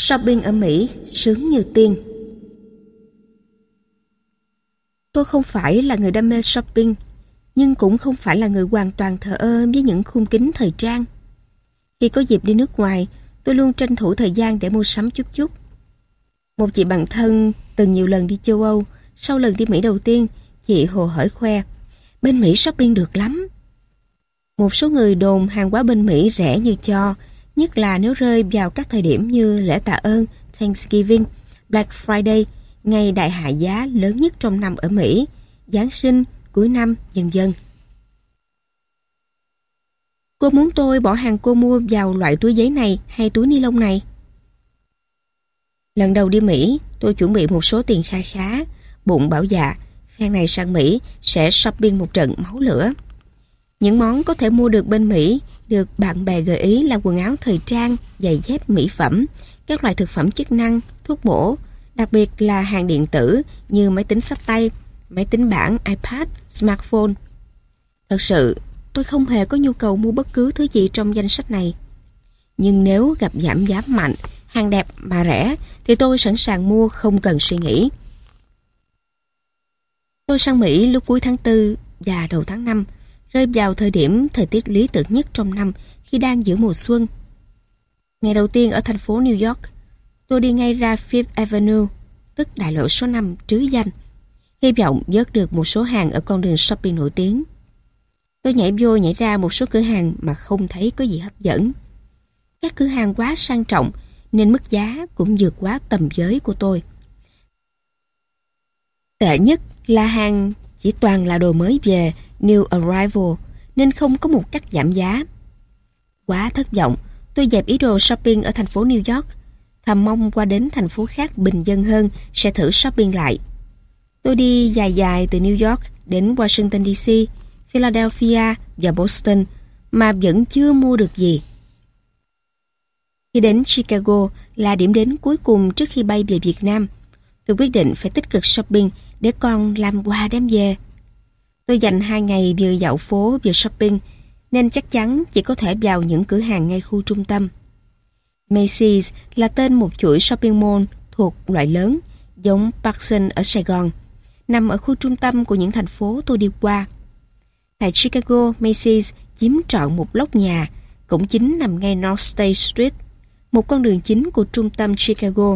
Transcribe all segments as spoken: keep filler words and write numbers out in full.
Shopping ở Mỹ sướng như tiên. Tôi không phải là người đam mê shopping, nhưng cũng không phải là người hoàn toàn thờ ơ với những khung kính thời trang. Khi có dịp đi nước ngoài, tôi luôn tranh thủ thời gian để mua sắm chút chút. Một chị bạn thân từng nhiều lần đi châu Âu, sau lần đi Mỹ đầu tiên, chị hồ hởi khoe: bên Mỹ shopping được lắm. Một số người đồn hàng hóa bên Mỹ rẻ như cho, nhất là nếu rơi vào các thời điểm như lễ tạ ơn, Thanksgiving, Black Friday, ngày đại hạ giá lớn nhất trong năm ở Mỹ, Giáng sinh, cuối năm, vân vân. Cô muốn tôi bỏ hàng cô mua vào loại túi giấy này hay túi ni lông này? Lần đầu đi Mỹ, tôi chuẩn bị một số tiền kha khá, bụng bảo dạ, phen này sang Mỹ sẽ shopping một trận máu lửa. Những món có thể mua được bên Mỹ được bạn bè gợi ý là quần áo thời trang, giày dép, mỹ phẩm, các loại thực phẩm chức năng, thuốc bổ, đặc biệt là hàng điện tử như máy tính xách tay, máy tính bảng, iPad, smartphone. Thật sự, tôi không hề có nhu cầu mua bất cứ thứ gì trong danh sách này. Nhưng nếu gặp giảm giá mạnh, hàng đẹp mà rẻ, thì tôi sẵn sàng mua không cần suy nghĩ. Tôi sang Mỹ lúc cuối tháng tư và đầu tháng năm, rơi vào thời điểm thời tiết lý tưởng nhất trong năm khi đang giữa mùa xuân. Ngày đầu tiên ở thành phố New York, tôi đi ngay ra Fifth Avenue, tức đại lộ số năm trứ danh, hy vọng vớt được một số hàng ở con đường shopping nổi tiếng. Tôi nhảy vô nhảy ra một số cửa hàng mà không thấy có gì hấp dẫn. Các cửa hàng quá sang trọng nên mức giá cũng vượt quá tầm giới của tôi. Tệ nhất là hàng chỉ toàn là đồ mới về, new arrival, nên không có một cách giảm giá. Quá thất vọng, tôi dẹp ý đồ shopping ở thành phố New York, thầm mong qua đến thành phố khác bình dân hơn sẽ thử shopping lại. Tôi đi dài dài từ New York đến Washington đê xê, Philadelphia và Boston mà vẫn chưa mua được gì. Khi đến Chicago là điểm đến cuối cùng trước khi bay về Việt Nam, tôi quyết định phải tích cực shopping để còn làm quà đem về. Tôi dành hai ngày vừa dạo phố vừa shopping, nên chắc chắn chỉ có thể vào những cửa hàng ngay khu trung tâm. Macy's là tên một chuỗi shopping mall thuộc loại lớn, giống Parkson ở Sài Gòn, nằm ở khu trung tâm của những thành phố tôi đi qua. Tại Chicago, Macy's chiếm trọn một lốc nhà, cũng chính nằm ngay North State Street, một con đường chính của trung tâm Chicago.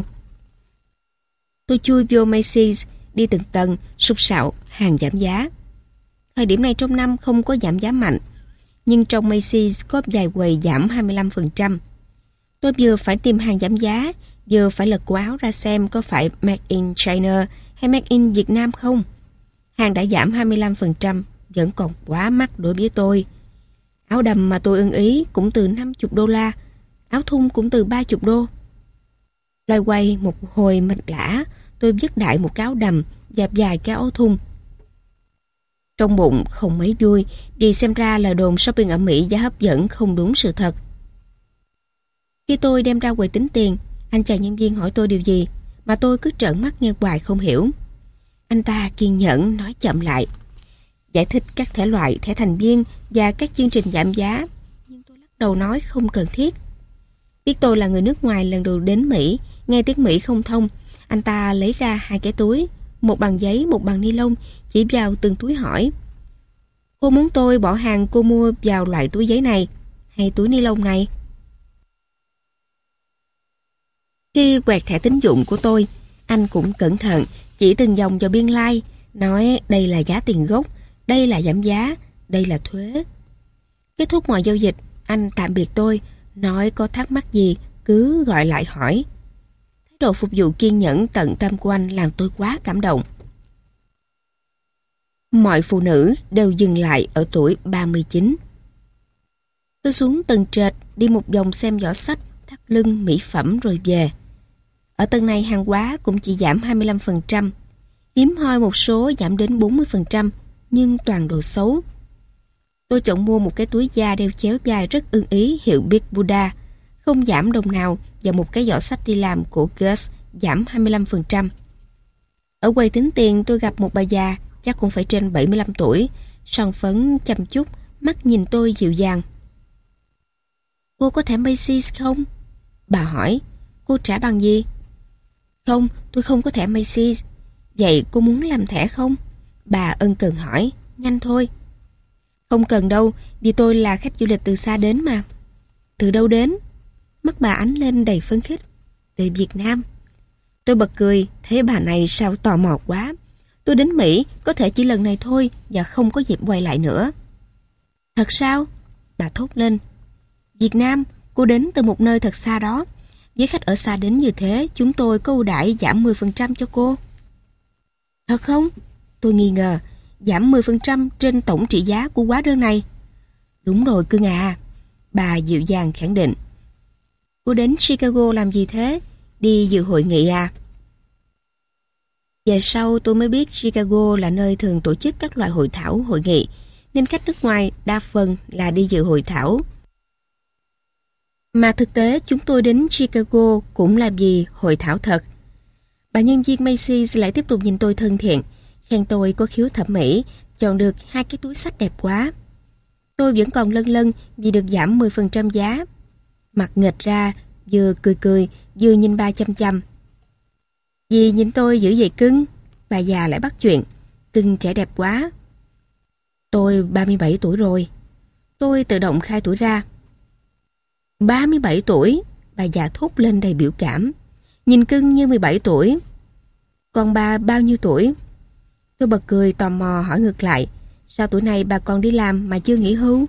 Tôi chui vô Macy's, đi từng tầng, sục sạo, hàng giảm giá. Thời điểm này trong năm không có giảm giá mạnh, nhưng trong Macy's có vài quầy giảm hai mươi lăm phần trăm. Tôi vừa phải tìm hàng giảm giá, vừa phải lật cổ áo ra xem có phải Made in China hay Made in Việt Nam không. Hàng đã giảm hai mươi lăm phần trăm, vẫn còn quá mắc đối với tôi. Áo đầm mà tôi ưng ý cũng từ năm mươi đô la, áo thun cũng từ ba mươi đô. Loay quay một hồi mệt lả, tôi vứt đại một cái áo đầm và vài cái áo thun. Trong bụng không mấy vui vì xem ra là đồn shopping ở Mỹ giá hấp dẫn không đúng sự thật. Khi tôi đem ra quầy tính tiền, anh chàng nhân viên hỏi tôi điều gì mà tôi cứ trợn mắt nghe hoài không hiểu. Anh ta kiên nhẫn nói chậm lại, giải thích các thể loại thẻ thành viên và các chương trình giảm giá, nhưng tôi lắc đầu nói không cần thiết. Biết tôi là người nước ngoài lần đầu đến Mỹ, nghe tiếng Mỹ không thông, anh ta lấy ra hai cái túi, một bằng giấy, một bằng ni lông, chỉ vào từng túi hỏi: cô muốn tôi bỏ hàng cô mua vào loại túi giấy này hay túi ni lông này? Khi quẹt thẻ tín dụng của tôi, anh cũng cẩn thận chỉ từng dòng vào biên lai, nói đây là giá tiền gốc, đây là giảm giá, đây là thuế. Kết thúc mọi giao dịch, anh tạm biệt tôi, nói có thắc mắc gì cứ gọi lại hỏi. Thái độ phục vụ kiên nhẫn tận tâm của anh làm tôi quá cảm động. Mọi phụ nữ đều dừng lại ở tuổi ba mươi chín. Tôi xuống tầng trệt đi một vòng xem giỏ sách, thắt lưng, mỹ phẩm rồi về. Ở tầng này hàng hóa cũng chỉ giảm hai mươi lăm phần trăm, hiếm hoi một số giảm đến bốn mươi phần trăm, nhưng toàn đồ xấu. Tôi chọn mua một cái túi da đeo chéo vai rất ưng ý hiệu Big Buddha, không giảm đồng nào, và một cái giỏ sách đi làm của Guess giảm hai mươi lăm phần trăm. Ở quầy tính tiền tôi gặp một bà già, chắc cũng phải trên bảy mươi lăm tuổi, son phấn chăm chút, mắt nhìn tôi dịu dàng. Cô có thẻ Macy's không? Bà hỏi. Cô trả bằng gì? Không, tôi không có thẻ Macy's. Vậy cô muốn làm thẻ không? Bà ân cần hỏi. Nhanh thôi. Không cần đâu, vì tôi là khách du lịch từ xa đến mà. Từ đâu đến? Mắt bà ánh lên đầy phấn khích. Từ Việt Nam. Tôi bật cười, thấy bà này sao tò mò quá. Tôi đến Mỹ có thể chỉ lần này thôi và không có dịp quay lại nữa. Thật sao? Bà thốt lên. Việt Nam, cô đến từ một nơi thật xa đó. Với khách ở xa đến như thế, chúng tôi có ưu đãi giảm mười phần trăm cho cô. Thật không? Tôi nghi ngờ. Giảm mười phần trăm trên tổng trị giá của hóa đơn này. Đúng rồi cưng à. Bà dịu dàng khẳng định. Cô đến Chicago làm gì thế? Đi dự hội nghị à? Về sau tôi mới biết Chicago là nơi thường tổ chức các loại hội thảo, hội nghị, nên khách nước ngoài đa phần là đi dự hội thảo. Mà thực tế chúng tôi đến Chicago cũng là vì hội thảo thật. Bà nhân viên Macy's lại tiếp tục nhìn tôi thân thiện, khen tôi có khiếu thẩm mỹ, chọn được hai cái túi xách đẹp quá. Tôi vẫn còn lân lân vì được giảm mười phần trăm giá. Mặt nghệch ra, vừa cười cười, vừa nhìn bà chăm chăm. Dì nhìn tôi dữ vậy cưng? Bà già lại bắt chuyện. Cưng trẻ đẹp quá. Tôi ba mươi bảy tuổi rồi. Tôi tự động khai tuổi ra. ba mươi bảy tuổi? Bà già thốt lên đầy biểu cảm. Nhìn cưng như mười bảy tuổi. Còn bà bao nhiêu tuổi? Tôi bật cười tò mò hỏi ngược lại. Sao tuổi này bà còn đi làm mà chưa nghỉ hưu?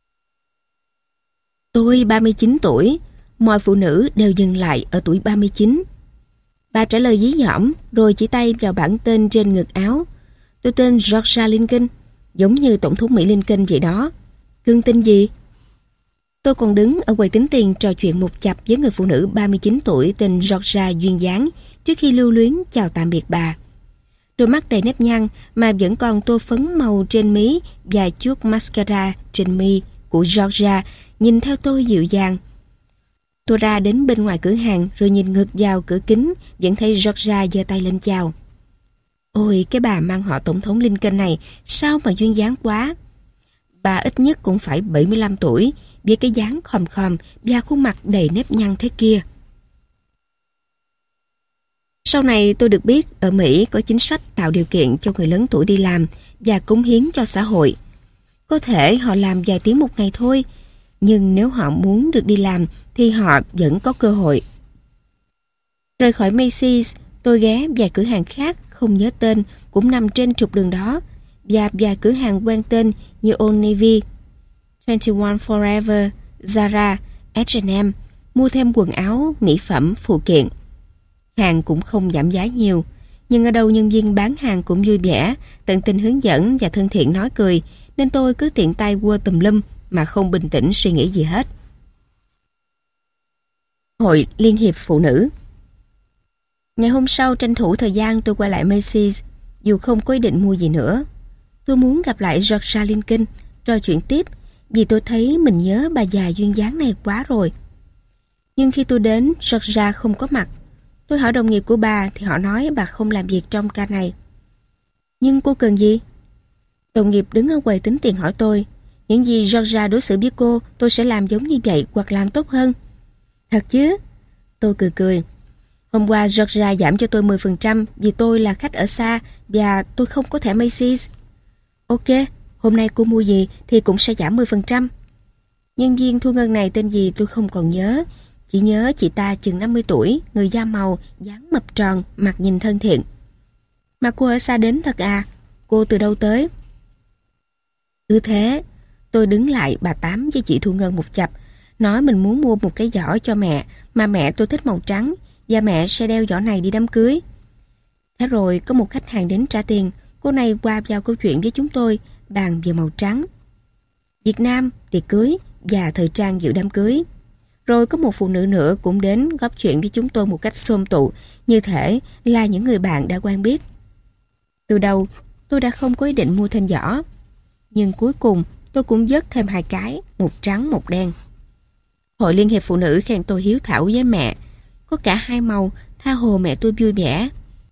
Tôi ba mươi chín tuổi. Mọi phụ nữ đều dừng lại ở tuổi ba mươi chín. Bà trả lời dí dỏm rồi chỉ tay vào bảng tên trên ngực áo. Tôi tên Georgia Lincoln, giống như Tổng thống Mỹ Lincoln vậy đó. Cưng tên gì? Tôi còn đứng ở quầy tính tiền trò chuyện một chặp với người phụ nữ ba mươi chín tuổi tên Georgia duyên dáng trước khi lưu luyến chào tạm biệt bà. Đôi mắt đầy nếp nhăn mà vẫn còn tô phấn màu trên mí và chuốt mascara trên mi của Georgia nhìn theo tôi dịu dàng. Tôi ra đến bên ngoài cửa hàng rồi nhìn ngược vào cửa kính, vẫn thấy Georgia giơ tay lên chào. Ôi, cái bà mang họ Tổng thống Lincoln này sao mà duyên dáng quá. Bà ít nhất cũng phải bảy mươi lăm tuổi, với cái dáng khòm khòm và khuôn mặt đầy nếp nhăn thế kia. Sau này tôi được biết ở Mỹ có chính sách tạo điều kiện cho người lớn tuổi đi làm và cống hiến cho xã hội. Có thể họ làm vài tiếng một ngày thôi, nhưng nếu họ muốn được đi làm thì họ vẫn có cơ hội. Rời khỏi Macy's, tôi ghé vài cửa hàng khác không nhớ tên cũng nằm trên trục đường đó, và vài cửa hàng quen tên như Old Navy, hai mươi mốt Forever, Zara, H and M, mua thêm quần áo, mỹ phẩm, phụ kiện. Hàng cũng không giảm giá nhiều, nhưng ở đâu nhân viên bán hàng cũng vui vẻ, tận tình hướng dẫn và thân thiện nói cười, nên tôi cứ tiện tay quơ tùm lum mà không bình tĩnh suy nghĩ gì hết. Hội Liên hiệp Phụ nữ. Ngày hôm sau tranh thủ thời gian tôi quay lại Macy's, dù không có ý định mua gì nữa. Tôi muốn gặp lại Georgia Lincoln, trò chuyện tiếp, vì tôi thấy mình nhớ bà già duyên dáng này quá rồi. Nhưng khi tôi đến, Georgia không có mặt. Tôi hỏi đồng nghiệp của bà thì họ nói bà không làm việc trong ca này. Nhưng cô cần gì? Đồng nghiệp đứng ở quầy tính tiền hỏi tôi. Những gì Georgia đối xử với cô, tôi sẽ làm giống như vậy hoặc làm tốt hơn. Thật chứ? Tôi cười cười. Hôm qua Georgia giảm cho tôi mười phần trăm vì tôi là khách ở xa và tôi không có thẻ Macy's. Ok, hôm nay cô mua gì thì cũng sẽ giảm mười phần trăm. Nhân viên thu ngân này tên gì tôi không còn nhớ. Chỉ nhớ chị ta chừng năm mươi tuổi, người da màu, dáng mập tròn, mặt nhìn thân thiện. Mà cô ở xa đến thật à? Cô từ đâu tới? Cứ thế, tôi đứng lại bà Tám với chị thu ngân một chặp, nói mình muốn mua một cái giỏ cho mẹ, mà mẹ tôi thích màu trắng, và mẹ sẽ đeo giỏ này đi đám cưới. Thế rồi có một khách hàng đến trả tiền, cô này qua vào câu chuyện với chúng tôi, bàn về màu trắng. Việt Nam, tiệc cưới và thời trang dự đám cưới. Rồi có một phụ nữ nữa cũng đến góp chuyện với chúng tôi một cách xôm tụ, như thể là những người bạn đã quen biết. Từ đầu, tôi đã không có ý định mua thêm giỏ. Nhưng cuối cùng, tôi cũng vớt thêm hai cái, một trắng một đen. Hội Liên hiệp Phụ nữ khen tôi hiếu thảo với mẹ. Có cả hai màu, tha hồ mẹ tôi vui vẻ.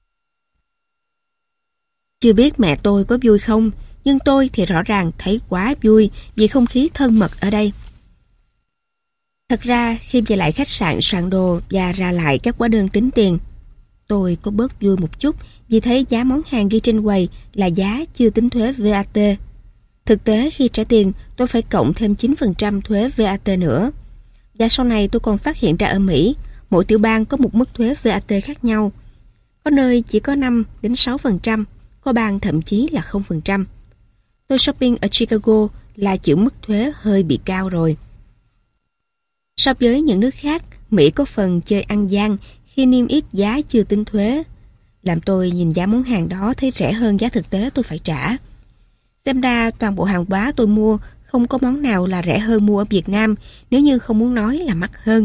Chưa biết mẹ tôi có vui không, nhưng tôi thì rõ ràng thấy quá vui vì không khí thân mật ở đây. Thật ra, khi về lại khách sạn soạn đồ và ra lại các hóa đơn tính tiền, tôi có bớt vui một chút vì thấy giá món hàng ghi trên quầy là giá chưa tính thuế vê a tê. Thực tế khi trả tiền, tôi phải cộng thêm chín phần trăm thuế vê a tê nữa. Và sau này tôi còn phát hiện ra ở Mỹ, mỗi tiểu bang có một mức thuế vê a tê khác nhau. Có nơi chỉ có năm đến sáu phần trăm, có bang thậm chí là không phần trăm. Tôi shopping ở Chicago là chịu mức thuế hơi bị cao rồi. So với những nước khác, Mỹ có phần chơi ăn gian khi niêm yết giá chưa tính thuế, làm tôi nhìn giá món hàng đó thấy rẻ hơn giá thực tế tôi phải trả. Xem ra toàn bộ hàng hóa tôi mua không có món nào là rẻ hơn mua ở Việt Nam, nếu như không muốn nói là mắc hơn.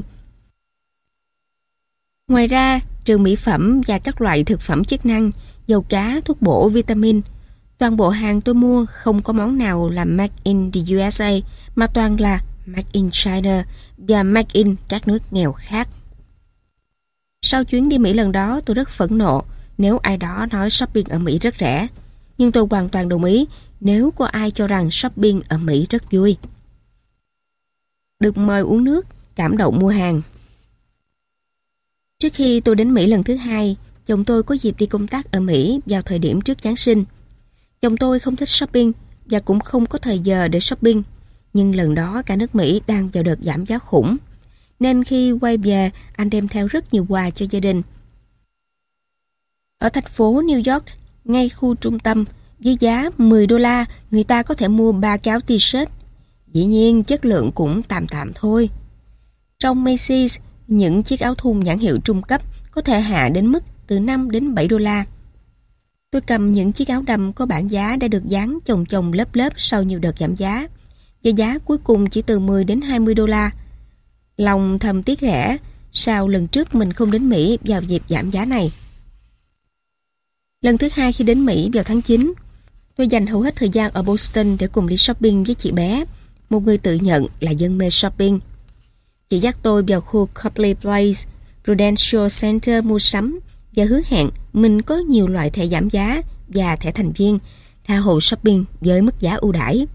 Ngoài ra, trừ mỹ phẩm và các loại thực phẩm chức năng, dầu cá, thuốc bổ, vitamin, toàn bộ hàng tôi mua không có món nào là Made in the u ét a, mà toàn là Made in China và Made in các nước nghèo khác. Sau chuyến đi Mỹ lần đó, tôi rất phẫn nộ nếu ai đó nói shopping ở Mỹ rất rẻ. Nhưng tôi hoàn toàn đồng ý nếu có ai cho rằng shopping ở Mỹ rất vui. Được mời uống nước, cảm động mua hàng. Trước khi tôi đến Mỹ lần thứ hai, chồng tôi có dịp đi công tác ở Mỹ vào thời điểm trước Giáng sinh. Chồng tôi không thích shopping và cũng không có thời giờ để shopping. Nhưng lần đó cả nước Mỹ đang vào đợt giảm giá khủng, nên khi quay về, anh đem theo rất nhiều quà cho gia đình. Ở thành phố New York, ngay khu trung tâm, với giá mười đô la, người ta có thể mua ba cái áo t-shirt. Dĩ nhiên, chất lượng cũng tạm tạm thôi. Trong Macy's, những chiếc áo thun nhãn hiệu trung cấp có thể hạ đến mức từ năm đến bảy đô la. Tôi cầm những chiếc áo đầm có bảng giá đã được dán chồng chồng lớp lớp sau nhiều đợt giảm giá, và giá cuối cùng chỉ từ mười đến hai mươi đô la. Lòng thầm tiếc rẻ, sao lần trước mình không đến Mỹ vào dịp giảm giá này. Lần thứ hai khi đến Mỹ vào tháng chín, tôi dành hầu hết thời gian ở Boston để cùng đi shopping với chị bé, một người tự nhận là dân mê shopping. Chị dắt tôi vào khu Copley Place, Prudential Center mua sắm và hứa hẹn mình có nhiều loại thẻ giảm giá và thẻ thành viên, tha hồ shopping với mức giá ưu đãi.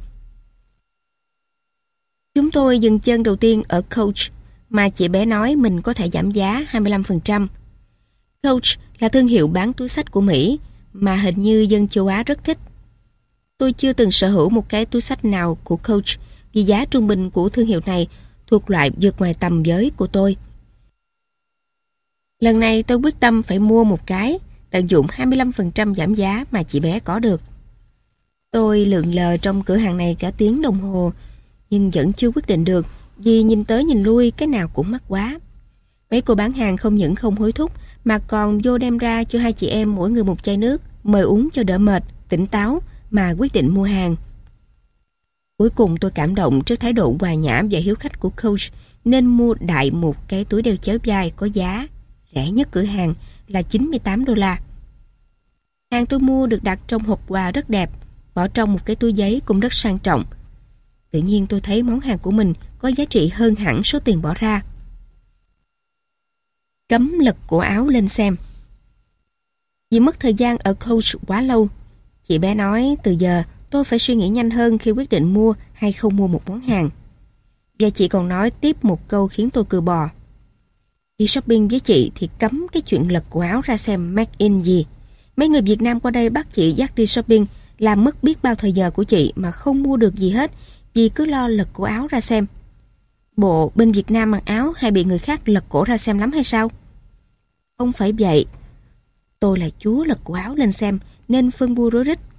Chúng tôi dừng chân đầu tiên ở Coach, mà chị bé nói mình có thể giảm giá hai mươi lăm phần trăm. Coach là thương hiệu bán túi xách của Mỹ mà hình như dân châu Á rất thích. Tôi chưa từng sở hữu một cái túi xách nào của Coach vì giá trung bình của thương hiệu này thuộc loại vượt ngoài tầm giới của tôi. Lần này tôi quyết tâm phải mua một cái, tận dụng hai mươi lăm phần trăm giảm giá mà chị bé có được. Tôi lượn lờ trong cửa hàng này cả tiếng đồng hồ, nhưng vẫn chưa quyết định được vì nhìn tới nhìn lui cái nào cũng mắc quá. Mấy cô bán hàng không những không hối thúc mà còn vô đem ra cho hai chị em mỗi người một chai nước, mời uống cho đỡ mệt, tỉnh táo mà quyết định mua hàng. Cuối cùng tôi cảm động trước thái độ hòa nhã và hiếu khách của Coach nên mua đại một cái túi đeo chéo vai có giá rẻ nhất cửa hàng là chín mươi tám đô la. Hàng tôi mua được đặt trong hộp quà rất đẹp, bỏ trong một cái túi giấy cũng rất sang trọng. Tự nhiên tôi thấy món hàng của mình có giá trị hơn hẳn số tiền bỏ ra. Cấm lật cổ áo lên xem. Vì mất thời gian ở Coach quá lâu, chị bé nói từ giờ tôi phải suy nghĩ nhanh hơn khi quyết định mua hay không mua một món hàng. Và chị còn nói tiếp một câu khiến tôi cừ bò. Đi shopping với chị thì cấm cái chuyện lật cổ áo ra xem Made in gì. Mấy người Việt Nam qua đây bắt chị dắt đi shopping, làm mất biết bao thời giờ của chị mà không mua được gì hết vì cứ lo lật cổ áo ra xem. Bộ bên Việt Nam mặc áo hay bị người khác lật cổ ra xem lắm hay sao? Không phải vậy. Tôi là chúa lật cổ áo lên xem nên phân bua rối rít.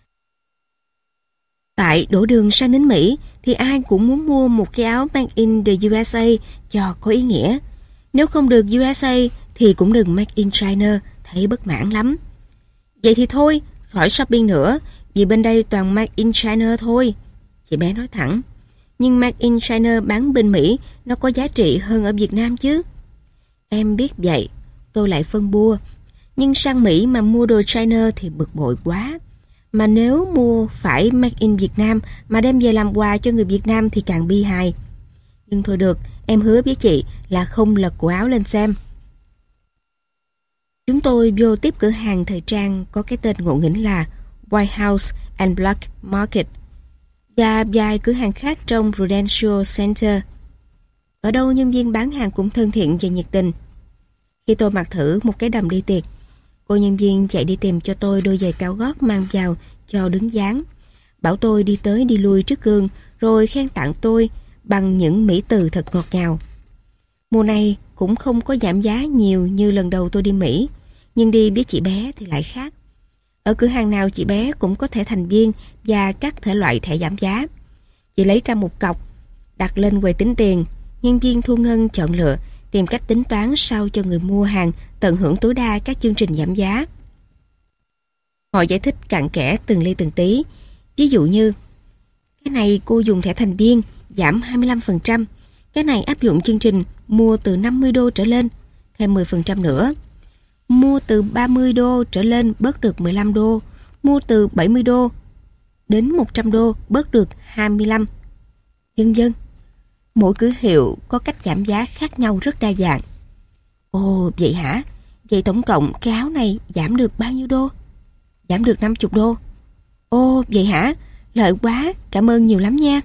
Tại đổ đường sang đến Mỹ thì ai cũng muốn mua một cái áo Made in the u ét a cho có ý nghĩa. Nếu không được u ét a thì cũng đừng Made in China, thấy bất mãn lắm. Vậy thì thôi, khỏi shopping nữa, vì bên đây toàn Made in China thôi. Chị bé nói thẳng. Nhưng Made in China bán bên Mỹ nó có giá trị hơn ở Việt Nam chứ. Em biết vậy, tôi lại phân bua. Nhưng sang Mỹ mà mua đồ China thì bực bội quá. Mà nếu mua phải Made in Việt Nam mà đem về làm quà cho người Việt Nam thì càng bi hài. Nhưng thôi được, em hứa với chị là không lật cổ áo lên xem. Chúng tôi vô tiếp cửa hàng thời trang có cái tên ngộ nghĩnh là White House and Black Market và vài cửa hàng khác trong Prudential Center. Ở đâu nhân viên bán hàng cũng thân thiện và nhiệt tình. Khi tôi mặc thử một cái đầm đi tiệc, cô nhân viên chạy đi tìm cho tôi đôi giày cao gót mang vào cho đứng dáng, bảo tôi đi tới đi lui trước gương, rồi khen tặng tôi bằng những mỹ từ thật ngọt ngào. Mùa này cũng không có giảm giá nhiều như lần đầu tôi đi Mỹ, nhưng đi với chị bé thì lại khác. Ở cửa hàng nào chị bé cũng có thẻ thành viên và các thể loại thẻ giảm giá. Chị lấy ra một cọc, đặt lên quầy tính tiền, nhân viên thu ngân chọn lựa, tìm cách tính toán sao cho người mua hàng tận hưởng tối đa các chương trình giảm giá. Họ giải thích cặn kẽ từng ly từng tí. Ví dụ như, cái này cô dùng thẻ thành viên, giảm hai mươi lăm phần trăm. Cái này áp dụng chương trình mua từ năm mươi đô trở lên, thêm mười phần trăm nữa. Mua từ ba mươi đô trở lên bớt được mười lăm đô. Mua từ bảy mươi đô đến một trăm đô bớt được hai mươi lăm. Vân vân. Mỗi cửa hiệu có cách giảm giá khác nhau rất đa dạng. Ồ, vậy hả? Vậy tổng cộng cái áo này giảm được bao nhiêu đô? Giảm được năm mươi đô. Ồ, vậy hả? Lợi quá, cảm ơn nhiều lắm nha.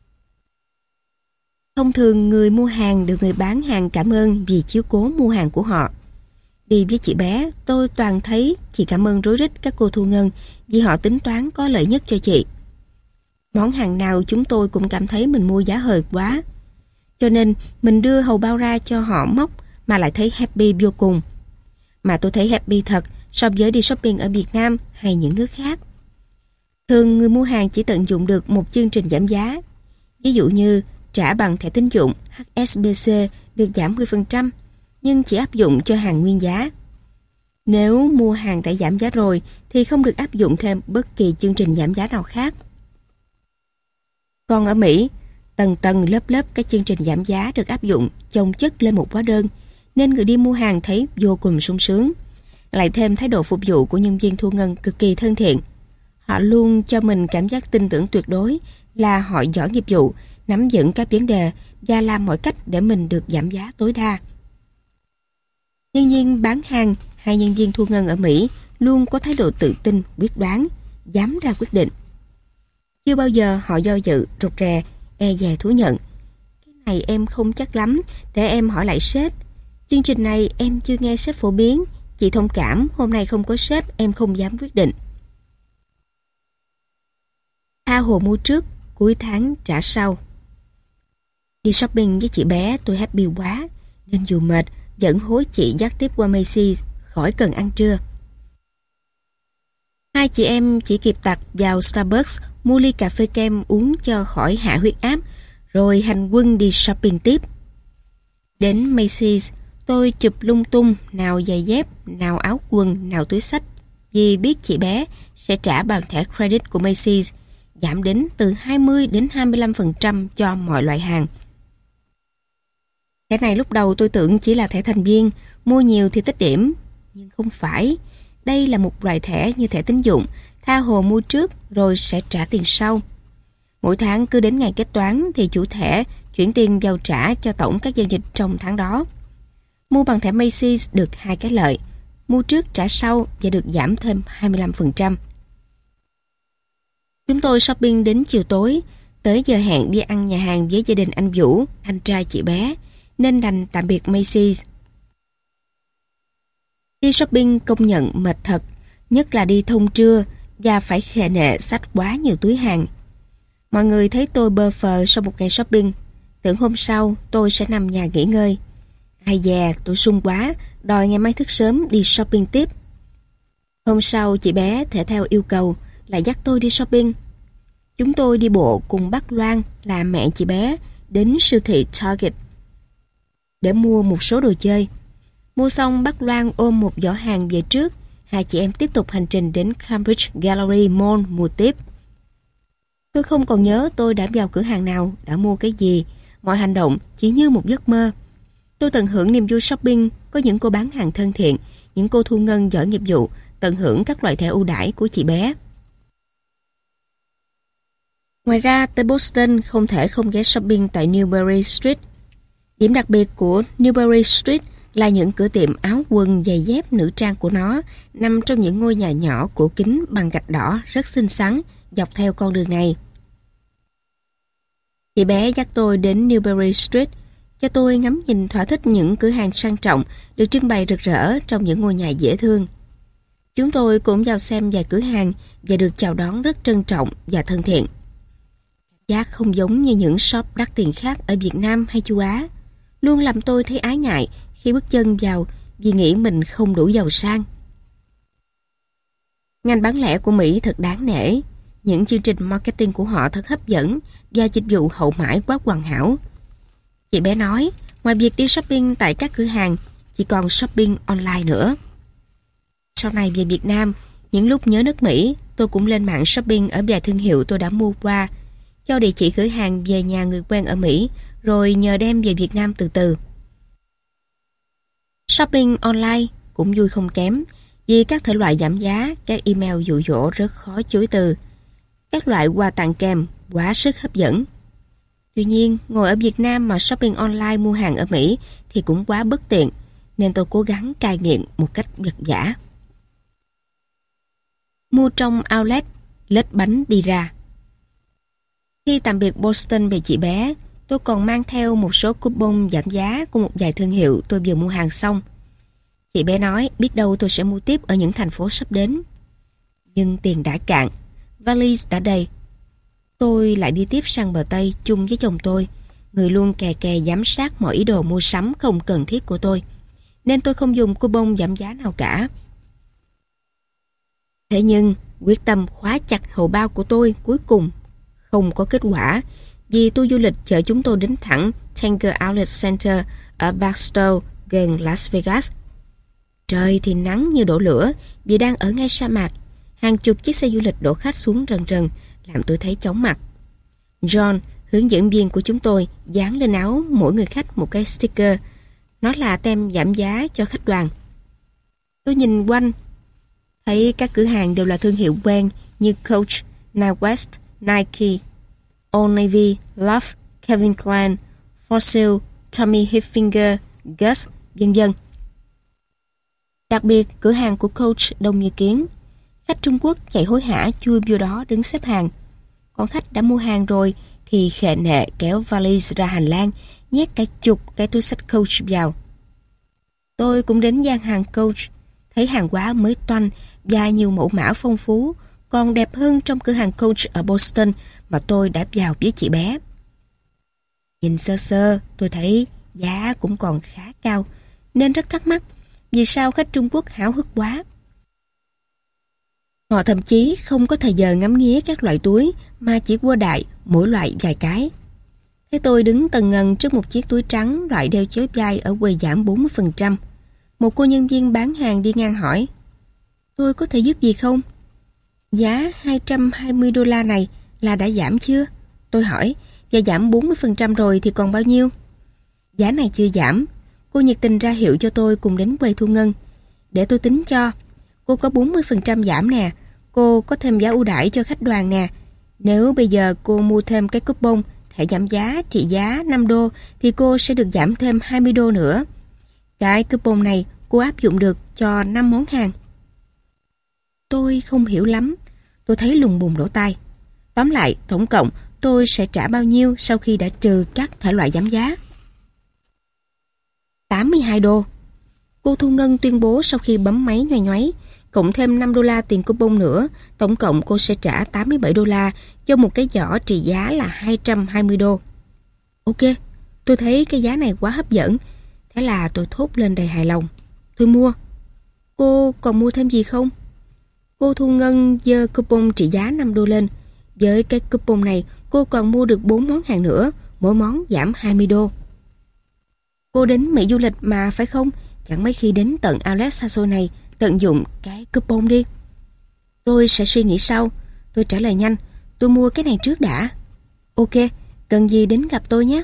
Thông thường người mua hàng được người bán hàng cảm ơn vì chiếu cố mua hàng của họ. Đi với chị bé, tôi toàn thấy chị cảm ơn rối rít các cô thu ngân vì họ tính toán có lợi nhất cho chị. Món hàng nào chúng tôi cũng cảm thấy mình mua giá hời quá. Cho nên mình đưa hầu bao ra cho họ móc mà lại thấy happy vô cùng. Mà tôi thấy happy thật so với đi shopping ở Việt Nam hay những nước khác. Thường người mua hàng chỉ tận dụng được một chương trình giảm giá. Ví dụ như trả bằng thẻ tín dụng hát ét bê xê được giảm mười phần trăm, nhưng chỉ áp dụng cho hàng nguyên giá. Nếu mua hàng đã giảm giá rồi thì không được áp dụng thêm bất kỳ chương trình giảm giá nào khác. Còn ở Mỹ, tầng tầng lớp lớp các chương trình giảm giá được áp dụng chồng chất lên một hóa đơn, nên người đi mua hàng thấy vô cùng sung sướng. Lại thêm thái độ phục vụ của nhân viên thu ngân cực kỳ thân thiện. Họ luôn cho mình cảm giác tin tưởng tuyệt đối là họ giỏi nghiệp vụ, nắm vững các vấn đề và làm mọi cách để mình được giảm giá tối đa. Nhân viên bán hàng hay nhân viên thu ngân ở Mỹ luôn có thái độ tự tin, quyết đoán, dám ra quyết định. Chưa bao giờ họ do dự, rụt rè, e dè thú nhận. Cái này em không chắc lắm, để em hỏi lại sếp. Chương trình này em chưa nghe sếp phổ biến, chị thông cảm, hôm nay không có sếp em không dám quyết định. Tha hồ mua trước, cuối tháng trả sau. Đi shopping với chị bé tôi happy quá, nên dù mệt vẫn hối chị dắt tiếp qua Macy's khỏi cần ăn trưa. Hai chị em chỉ kịp tạt vào Starbucks mua ly cà phê kem uống cho khỏi hạ huyết áp, rồi hành quân đi shopping tiếp. Đến Macy's, tôi chụp lung tung nào giày dép, nào áo quần, nào túi xách, vì biết chị bé sẽ trả bằng thẻ credit của Macy's, giảm đến từ hai mươi đến hai mươi lăm phần trăm cho mọi loại hàng. Thẻ này lúc đầu tôi tưởng chỉ là thẻ thành viên, mua nhiều thì tích điểm, nhưng không phải. Đây là một loại thẻ như thẻ tín dụng, tha hồ mua trước rồi sẽ trả tiền sau. Mỗi tháng cứ đến ngày kết toán thì chủ thẻ chuyển tiền vào trả cho tổng các giao dịch trong tháng đó. Mua bằng thẻ Macy's được hai cái lợi, mua trước trả sau và được giảm thêm hai mươi lăm phần trăm. Chúng tôi shopping đến chiều tối, tới giờ hẹn đi ăn nhà hàng với gia đình anh Vũ, anh trai chị bé, nên đành tạm biệt Macy's. Đi shopping công nhận mệt thật, nhất là đi thông trưa và phải khề nệ xách quá nhiều túi hàng. Mọi người thấy tôi bơ phờ sau một ngày shopping, tưởng hôm sau tôi sẽ nằm nhà nghỉ ngơi. Ai dè, tôi sung quá, đòi ngày mai thức sớm đi shopping tiếp. Hôm sau chị bé thể theo yêu cầu lại dắt tôi đi shopping. Chúng tôi đi bộ cùng bác Loan là mẹ chị bé đến siêu thị Target để mua một số đồ chơi. Mua xong bác Loan ôm một giỏ hàng về trước, hai chị em tiếp tục hành trình đến Cambridge Gallery Mall mua tiếp. Tôi không còn nhớ tôi đã vào cửa hàng nào, đã mua cái gì. Mọi hành động chỉ như một giấc mơ. Tôi tận hưởng niềm vui shopping, có những cô bán hàng thân thiện, những cô thu ngân giỏi nghiệp vụ, tận hưởng các loại thẻ ưu đãi của chị bé. Ngoài ra, tới Boston không thể không ghé shopping tại Newbury Street. Điểm đặc biệt của Newbury Street là những cửa tiệm áo quần, giày dép, nữ trang của nó nằm trong những ngôi nhà nhỏ cổ kính bằng gạch đỏ rất xinh xắn dọc theo con đường này. Chị bé dắt tôi đến Newbury Street, cho tôi ngắm nhìn thỏa thích những cửa hàng sang trọng được trưng bày rực rỡ trong những ngôi nhà dễ thương. Chúng tôi cũng vào xem vài cửa hàng và được chào đón rất trân trọng và thân thiện. Giá không giống như những shop đắt tiền khác ở Việt Nam hay châu Á, luôn làm tôi thấy ái ngại khi bước chân vào vì nghĩ mình không đủ giàu sang. Ngành bán lẻ của Mỹ thật đáng nể. Những chương trình marketing của họ thật hấp dẫn và dịch vụ hậu mãi quá hoàn hảo. Chị bé nói, ngoài việc đi shopping tại các cửa hàng, chỉ còn shopping online nữa. Sau này về Việt Nam, những lúc nhớ nước Mỹ, tôi cũng lên mạng shopping ở vài thương hiệu tôi đã mua qua, cho địa chỉ cửa hàng về nhà người quen ở Mỹ, rồi nhờ đem về Việt Nam từ từ. Shopping online cũng vui không kém, vì các thể loại giảm giá, các email dụ dỗ rất khó chối từ. Các loại quà tặng kèm quá sức hấp dẫn. Tuy nhiên, ngồi ở Việt Nam mà shopping online mua hàng ở Mỹ thì cũng quá bất tiện, nên tôi cố gắng cai nghiện một cách vật vã. Mua trong outlet, lết bánh đi ra. Khi tạm biệt Boston về chị bé, tôi còn mang theo một số coupon giảm giá của một vài thương hiệu tôi vừa mua hàng xong. Chị bé nói biết đâu tôi sẽ mua tiếp ở những thành phố sắp đến. Nhưng tiền đã cạn, valise đã đầy. Tôi lại đi tiếp sang bờ Tây chung với chồng tôi, người luôn kè kè giám sát mọi ý đồ mua sắm không cần thiết của tôi, nên tôi không dùng coupon giảm giá nào cả. Thế nhưng, quyết tâm khóa chặt hầu bao của tôi cuối cùng không có kết quả, vì tour du lịch chở chúng tôi đến thẳng Tanger Outlet Center ở Barstow gần Las Vegas. Trời thì nắng như đổ lửa vì đang ở ngay sa mạc. Hàng chục chiếc xe du lịch đổ khách xuống rần rần, làm tôi thấy chóng mặt. John, hướng dẫn viên của chúng tôi, dán lên áo mỗi người khách một cái sticker. Nó là tem giảm giá cho khách đoàn. Tôi nhìn quanh, thấy các cửa hàng đều là thương hiệu quen như Coach, NatWest, Nike, Old Navy, Love, Calvin Klein, Fossil, Tommy Hilfiger, Guess, vân vân. Đặc biệt, cửa hàng của Coach đông như kiến. Khách Trung Quốc chạy hối hả chui vô đó đứng xếp hàng. Còn khách đã mua hàng rồi thì khệ nệ kéo valise ra hành lang, nhét cả chục cái túi xách Coach vào. Tôi cũng đến gian hàng Coach, thấy hàng hóa mới toanh và nhiều mẫu mã phong phú, còn đẹp hơn trong cửa hàng Coach ở Boston mà tôi đã vào với chị bé. Nhìn sơ sơ, tôi thấy giá cũng còn khá cao, nên rất thắc mắc vì sao khách Trung Quốc háo hức quá. Họ thậm chí không có thời giờ ngắm nghía các loại túi mà chỉ quơ đại mỗi loại vài cái. Thế tôi đứng tần ngần trước một chiếc túi trắng loại đeo chéo vai ở quầy giảm bốn mươi phần trăm. Một cô nhân viên bán hàng đi ngang hỏi, tôi có thể giúp gì không? Giá hai trăm hai mươi đô la này là đã giảm chưa? Tôi hỏi, và giảm bốn mươi phần trăm rồi thì còn bao nhiêu? Giá này chưa giảm. Cô nhiệt tình ra hiệu cho tôi cùng đến quầy thu ngân. Để tôi tính cho. Cô có bốn mươi phần trăm giảm nè. Cô có thêm giá ưu đãi cho khách đoàn nè. Nếu bây giờ cô mua thêm cái coupon thẻ giảm giá trị giá năm đô thì cô sẽ được giảm thêm hai mươi đô nữa. Cái coupon này cô áp dụng được cho năm món hàng. Tôi không hiểu lắm. Tôi thấy lùng bùng lỗ tai. Tóm lại, tổng cộng tôi sẽ trả bao nhiêu sau khi đã trừ các thể loại giảm giá? tám mươi hai đô. Cô thu ngân tuyên bố sau khi bấm máy nhoay nhoáy, cộng thêm năm đô la tiền coupon nữa, tổng cộng cô sẽ trả tám mươi bảy đô la cho một cái giỏ trị giá là hai trăm hai mươi đô. Ok, tôi thấy cái giá này quá hấp dẫn, thế là tôi thốt lên đầy hài lòng. Tôi mua. Cô còn mua thêm gì không? Cô thu ngân giơ coupon trị giá năm đô lên. Với cái coupon này, cô còn mua được bốn món hàng nữa, mỗi món giảm hai mươi đô. Cô đến Mỹ du lịch mà phải không? Chẳng mấy khi đến tận outlet xa xôi này, tận dụng cái coupon đi. Tôi sẽ suy nghĩ sau. Tôi trả lời nhanh, tôi mua cái này trước đã. Ok, cần gì đến gặp tôi nhé.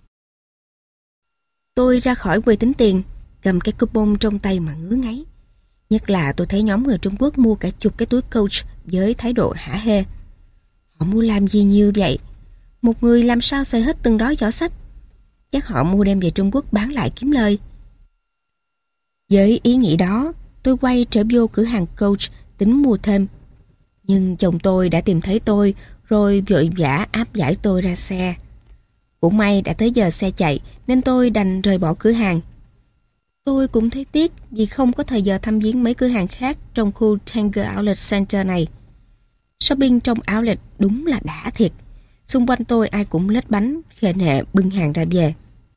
Tôi ra khỏi quầy tính tiền, cầm cái coupon trong tay mà ngứa ngáy. Nhất là tôi thấy nhóm người Trung Quốc mua cả chục cái túi Coach với thái độ hả hê. Họ mua làm gì nhiều vậy? Một người làm sao xài hết từng đó giỏ xách? Chắc họ mua đem về Trung Quốc bán lại kiếm lời. Với ý nghĩ đó, tôi quay trở vô cửa hàng Coach tính mua thêm. Nhưng chồng tôi đã tìm thấy tôi rồi vội vã áp giải tôi ra xe. Cũng may đã tới giờ xe chạy nên tôi đành rời bỏ cửa hàng. Tôi cũng thấy tiếc vì không có thời giờ thăm viếng mấy cửa hàng khác trong khu Tanger Outlet Center này. Shopping trong outlet đúng là đã thiệt. Xung quanh tôi ai cũng lết bánh, khệ nệ bưng hàng ra về.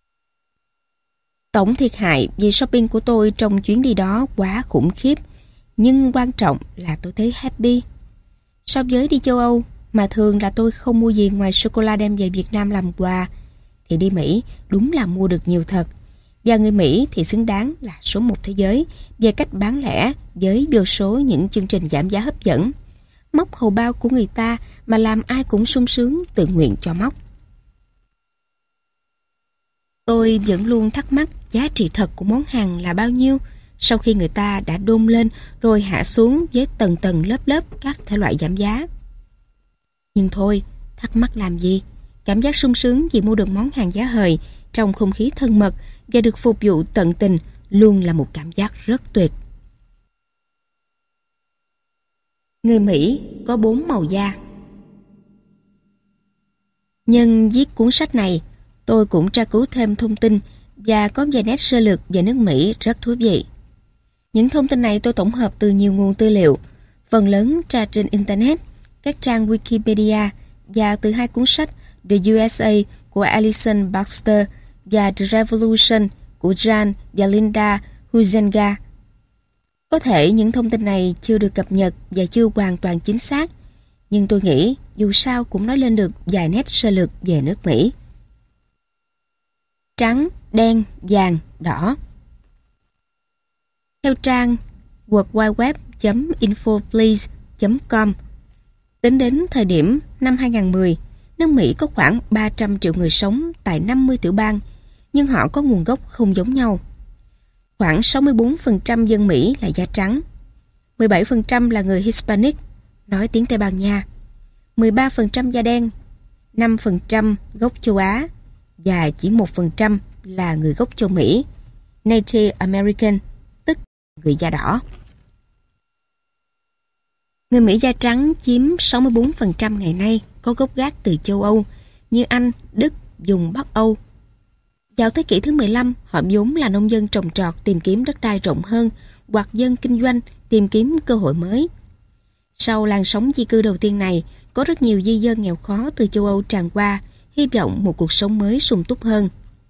Tổng thiệt hại vì shopping của tôi trong chuyến đi đó quá khủng khiếp. Nhưng quan trọng là tôi thấy happy. So với đi châu Âu, mà thường là tôi không mua gì ngoài sô-cô-la đem về Việt Nam làm quà, thì đi Mỹ đúng là mua được nhiều thật. Và người Mỹ thì xứng đáng là số một thế giới về cách bán lẻ với vô số những chương trình giảm giá hấp dẫn. Móc hầu bao của người ta mà làm ai cũng sung sướng tự nguyện cho móc. Tôi vẫn luôn thắc mắc giá trị thật của món hàng là bao nhiêu sau khi người ta đã đôn lên rồi hạ xuống với tầng tầng lớp lớp các thể loại giảm giá. Nhưng thôi, thắc mắc làm gì? Cảm giác sung sướng vì mua được món hàng giá hời trong không khí thân mật và được phục vụ tận tình luôn là một cảm giác rất tuyệt. Người Mỹ có bốn màu da. Nhân viết cuốn sách này, tôi cũng tra cứu thêm thông tin và có vài nét sơ lược về nước Mỹ rất thú vị. Những thông tin này tôi tổng hợp từ nhiều nguồn tư liệu, phần lớn tra trên Internet, các trang Wikipedia và từ hai cuốn sách The u ét a của Alison Baxter và The Revolution của Jan và Linda Huizenga. Có thể những thông tin này chưa được cập nhật và chưa hoàn toàn chính xác, nhưng tôi nghĩ dù sao cũng nói lên được vài nét sơ lược về nước Mỹ. Trắng, đen, vàng, đỏ. Theo trang world wide web chấm infoplease chấm com, tính đến thời điểm năm hai không một không, nước Mỹ có khoảng ba trăm triệu người sống tại năm mươi tiểu bang, nhưng họ có nguồn gốc không giống nhau. Khoảng sáu mươi bốn phần trăm dân Mỹ là da trắng, mười bảy phần trăm là người Hispanic, nói tiếng Tây Ban Nha, mười ba phần trăm da đen, năm phần trăm gốc châu Á và chỉ một phần trăm là người gốc châu Mỹ, Native American, tức người da đỏ. Người Mỹ da trắng chiếm sáu mươi bốn phần trăm ngày nay có gốc gác từ châu Âu như Anh, Đức, vùng Bắc Âu. Vào thế kỷ thứ mười lăm, họ vốn là nông dân trồng trọt tìm kiếm đất đai rộng hơn hoặc dân kinh doanh tìm kiếm cơ hội mới. Sau làn sóng di cư đầu tiên này, có rất nhiều di dân nghèo khó từ châu Âu tràn qua, hy vọng một cuộc sống mới sung túc hơn.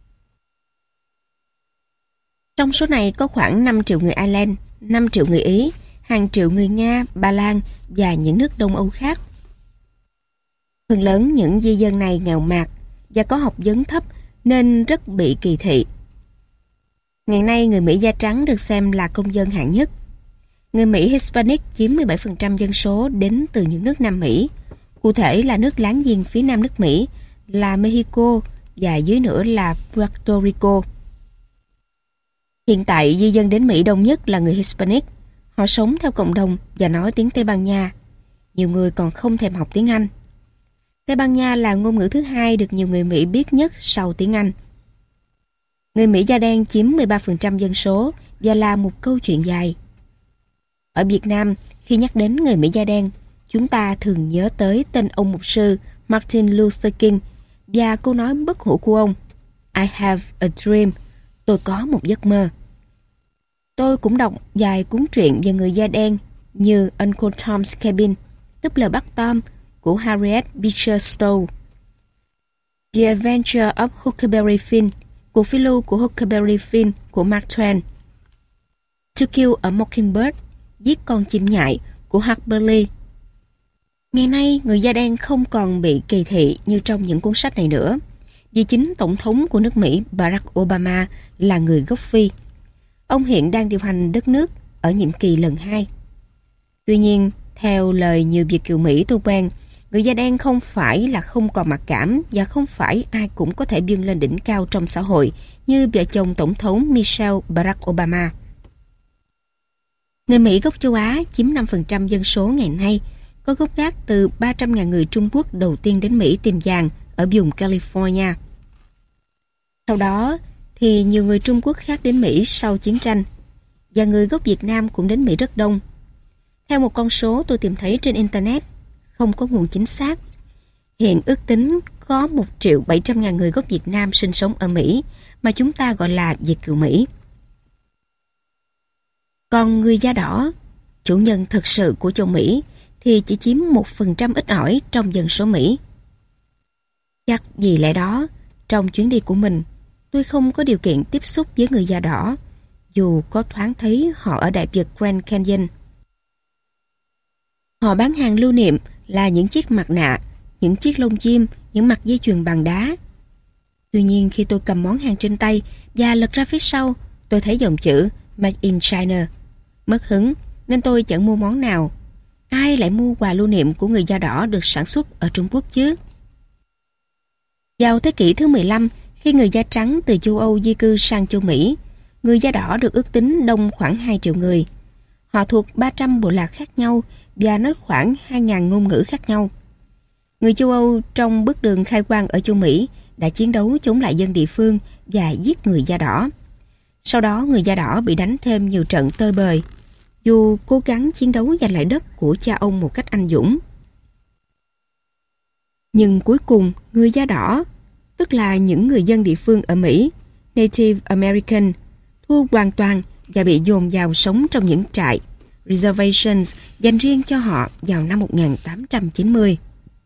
Trong số này có khoảng năm triệu người Ireland, năm triệu người Ý, hàng triệu người Nga, Ba Lan và những nước Đông Âu khác. Phần lớn những di dân này nghèo mạt và có học vấn thấp nên rất bị kỳ thị. Ngày nay, người Mỹ da trắng được xem là công dân hạng nhất. Người Mỹ Hispanic chiếm mười bảy phần trăm dân số đến từ những nước Nam Mỹ, cụ thể là nước láng giềng phía nam nước Mỹ là Mexico và dưới nữa là Puerto Rico. Hiện tại, di dân đến Mỹ đông nhất là người Hispanic. Họ sống theo cộng đồng và nói tiếng Tây Ban Nha. Nhiều người còn không thèm học tiếng Anh. Tây Ban Nha là ngôn ngữ thứ hai được nhiều người Mỹ biết nhất sau tiếng Anh. Người Mỹ da đen chiếm mười ba phần trăm dân số và là một câu chuyện dài. Ở Việt Nam, khi nhắc đến người Mỹ da đen, chúng ta thường nhớ tới tên ông mục sư Martin Luther King và câu nói bất hủ của ông: I have a dream. Tôi có một giấc mơ. Tôi cũng đọc vài cuốn truyện về người da đen như Uncle Tom's Cabin, Túp lều Bắc Tom của Harriet Beecher Stowe, The Adventure of Huckleberry Finn, cuộc phiêu lưu của Huckleberry Finn của Mark Twain, To Kill a Mockingbird, giết con chim nhại của Harper Lee. Ngày nay, người da đen không còn bị kỳ thị như trong những cuốn sách này nữa, vì chính Tổng thống của nước Mỹ Barack Obama là người gốc Phi. Ông hiện đang điều hành đất nước ở nhiệm kỳ lần hai. Tuy nhiên, theo lời nhiều Việt kiều Mỹ tôi quen, người da đen không phải là không còn mặc cảm và không phải ai cũng có thể vươn lên đỉnh cao trong xã hội như vợ chồng Tổng thống Michelle Barack Obama. Người Mỹ gốc châu Á chiếm năm phần trăm dân số ngày nay, có gốc gác từ ba trăm nghìn người Trung Quốc đầu tiên đến Mỹ tìm vàng ở vùng California. Sau đó thì nhiều người Trung Quốc khác đến Mỹ sau chiến tranh, và người gốc Việt Nam cũng đến Mỹ rất đông. Theo một con số tôi tìm thấy trên Internet, không có nguồn chính xác, hiện ước tính có một triệu bảy trăm ngàn người gốc Việt Nam sinh sống ở Mỹ, mà chúng ta gọi là Việt kiều Mỹ. Còn người da đỏ, chủ nhân thực sự của châu Mỹ, thì chỉ chiếm một phần trăm ít ỏi trong dân số Mỹ. Chắc vì lẽ đó, trong chuyến đi của mình, tôi không có điều kiện tiếp xúc với người da đỏ, dù có thoáng thấy họ ở đại vực Grand Canyon. Họ bán hàng lưu niệm là những chiếc mặt nạ, những chiếc lông chim, những mặt dây chuyền bằng đá. Tuy nhiên khi tôi cầm món hàng trên tay và lật ra phía sau, tôi thấy dòng chữ Made in China. Mất hứng nên tôi chẳng mua món nào. Ai lại mua quà lưu niệm của người da đỏ được sản xuất ở Trung Quốc chứ? Vào thế kỷ thứ mười lăm, khi người da trắng từ châu Âu di cư sang châu Mỹ, người da đỏ được ước tính đông khoảng hai triệu người. Họ thuộc ba trăm bộ lạc khác nhau và nói khoảng hai nghìn ngôn ngữ khác nhau. Người châu Âu trong bước đường khai quang ở châu Mỹ đã chiến đấu chống lại dân địa phương và giết người da đỏ. Sau đó người da đỏ bị đánh thêm nhiều trận tơi bời, dù cố gắng chiến đấu giành lại đất của cha ông một cách anh dũng. Nhưng cuối cùng, người da đỏ, tức là những người dân địa phương ở Mỹ, Native American, thua hoàn toàn và bị dồn vào sống trong những trại, reservations dành riêng cho họ vào năm một nghìn tám trăm chín mươi.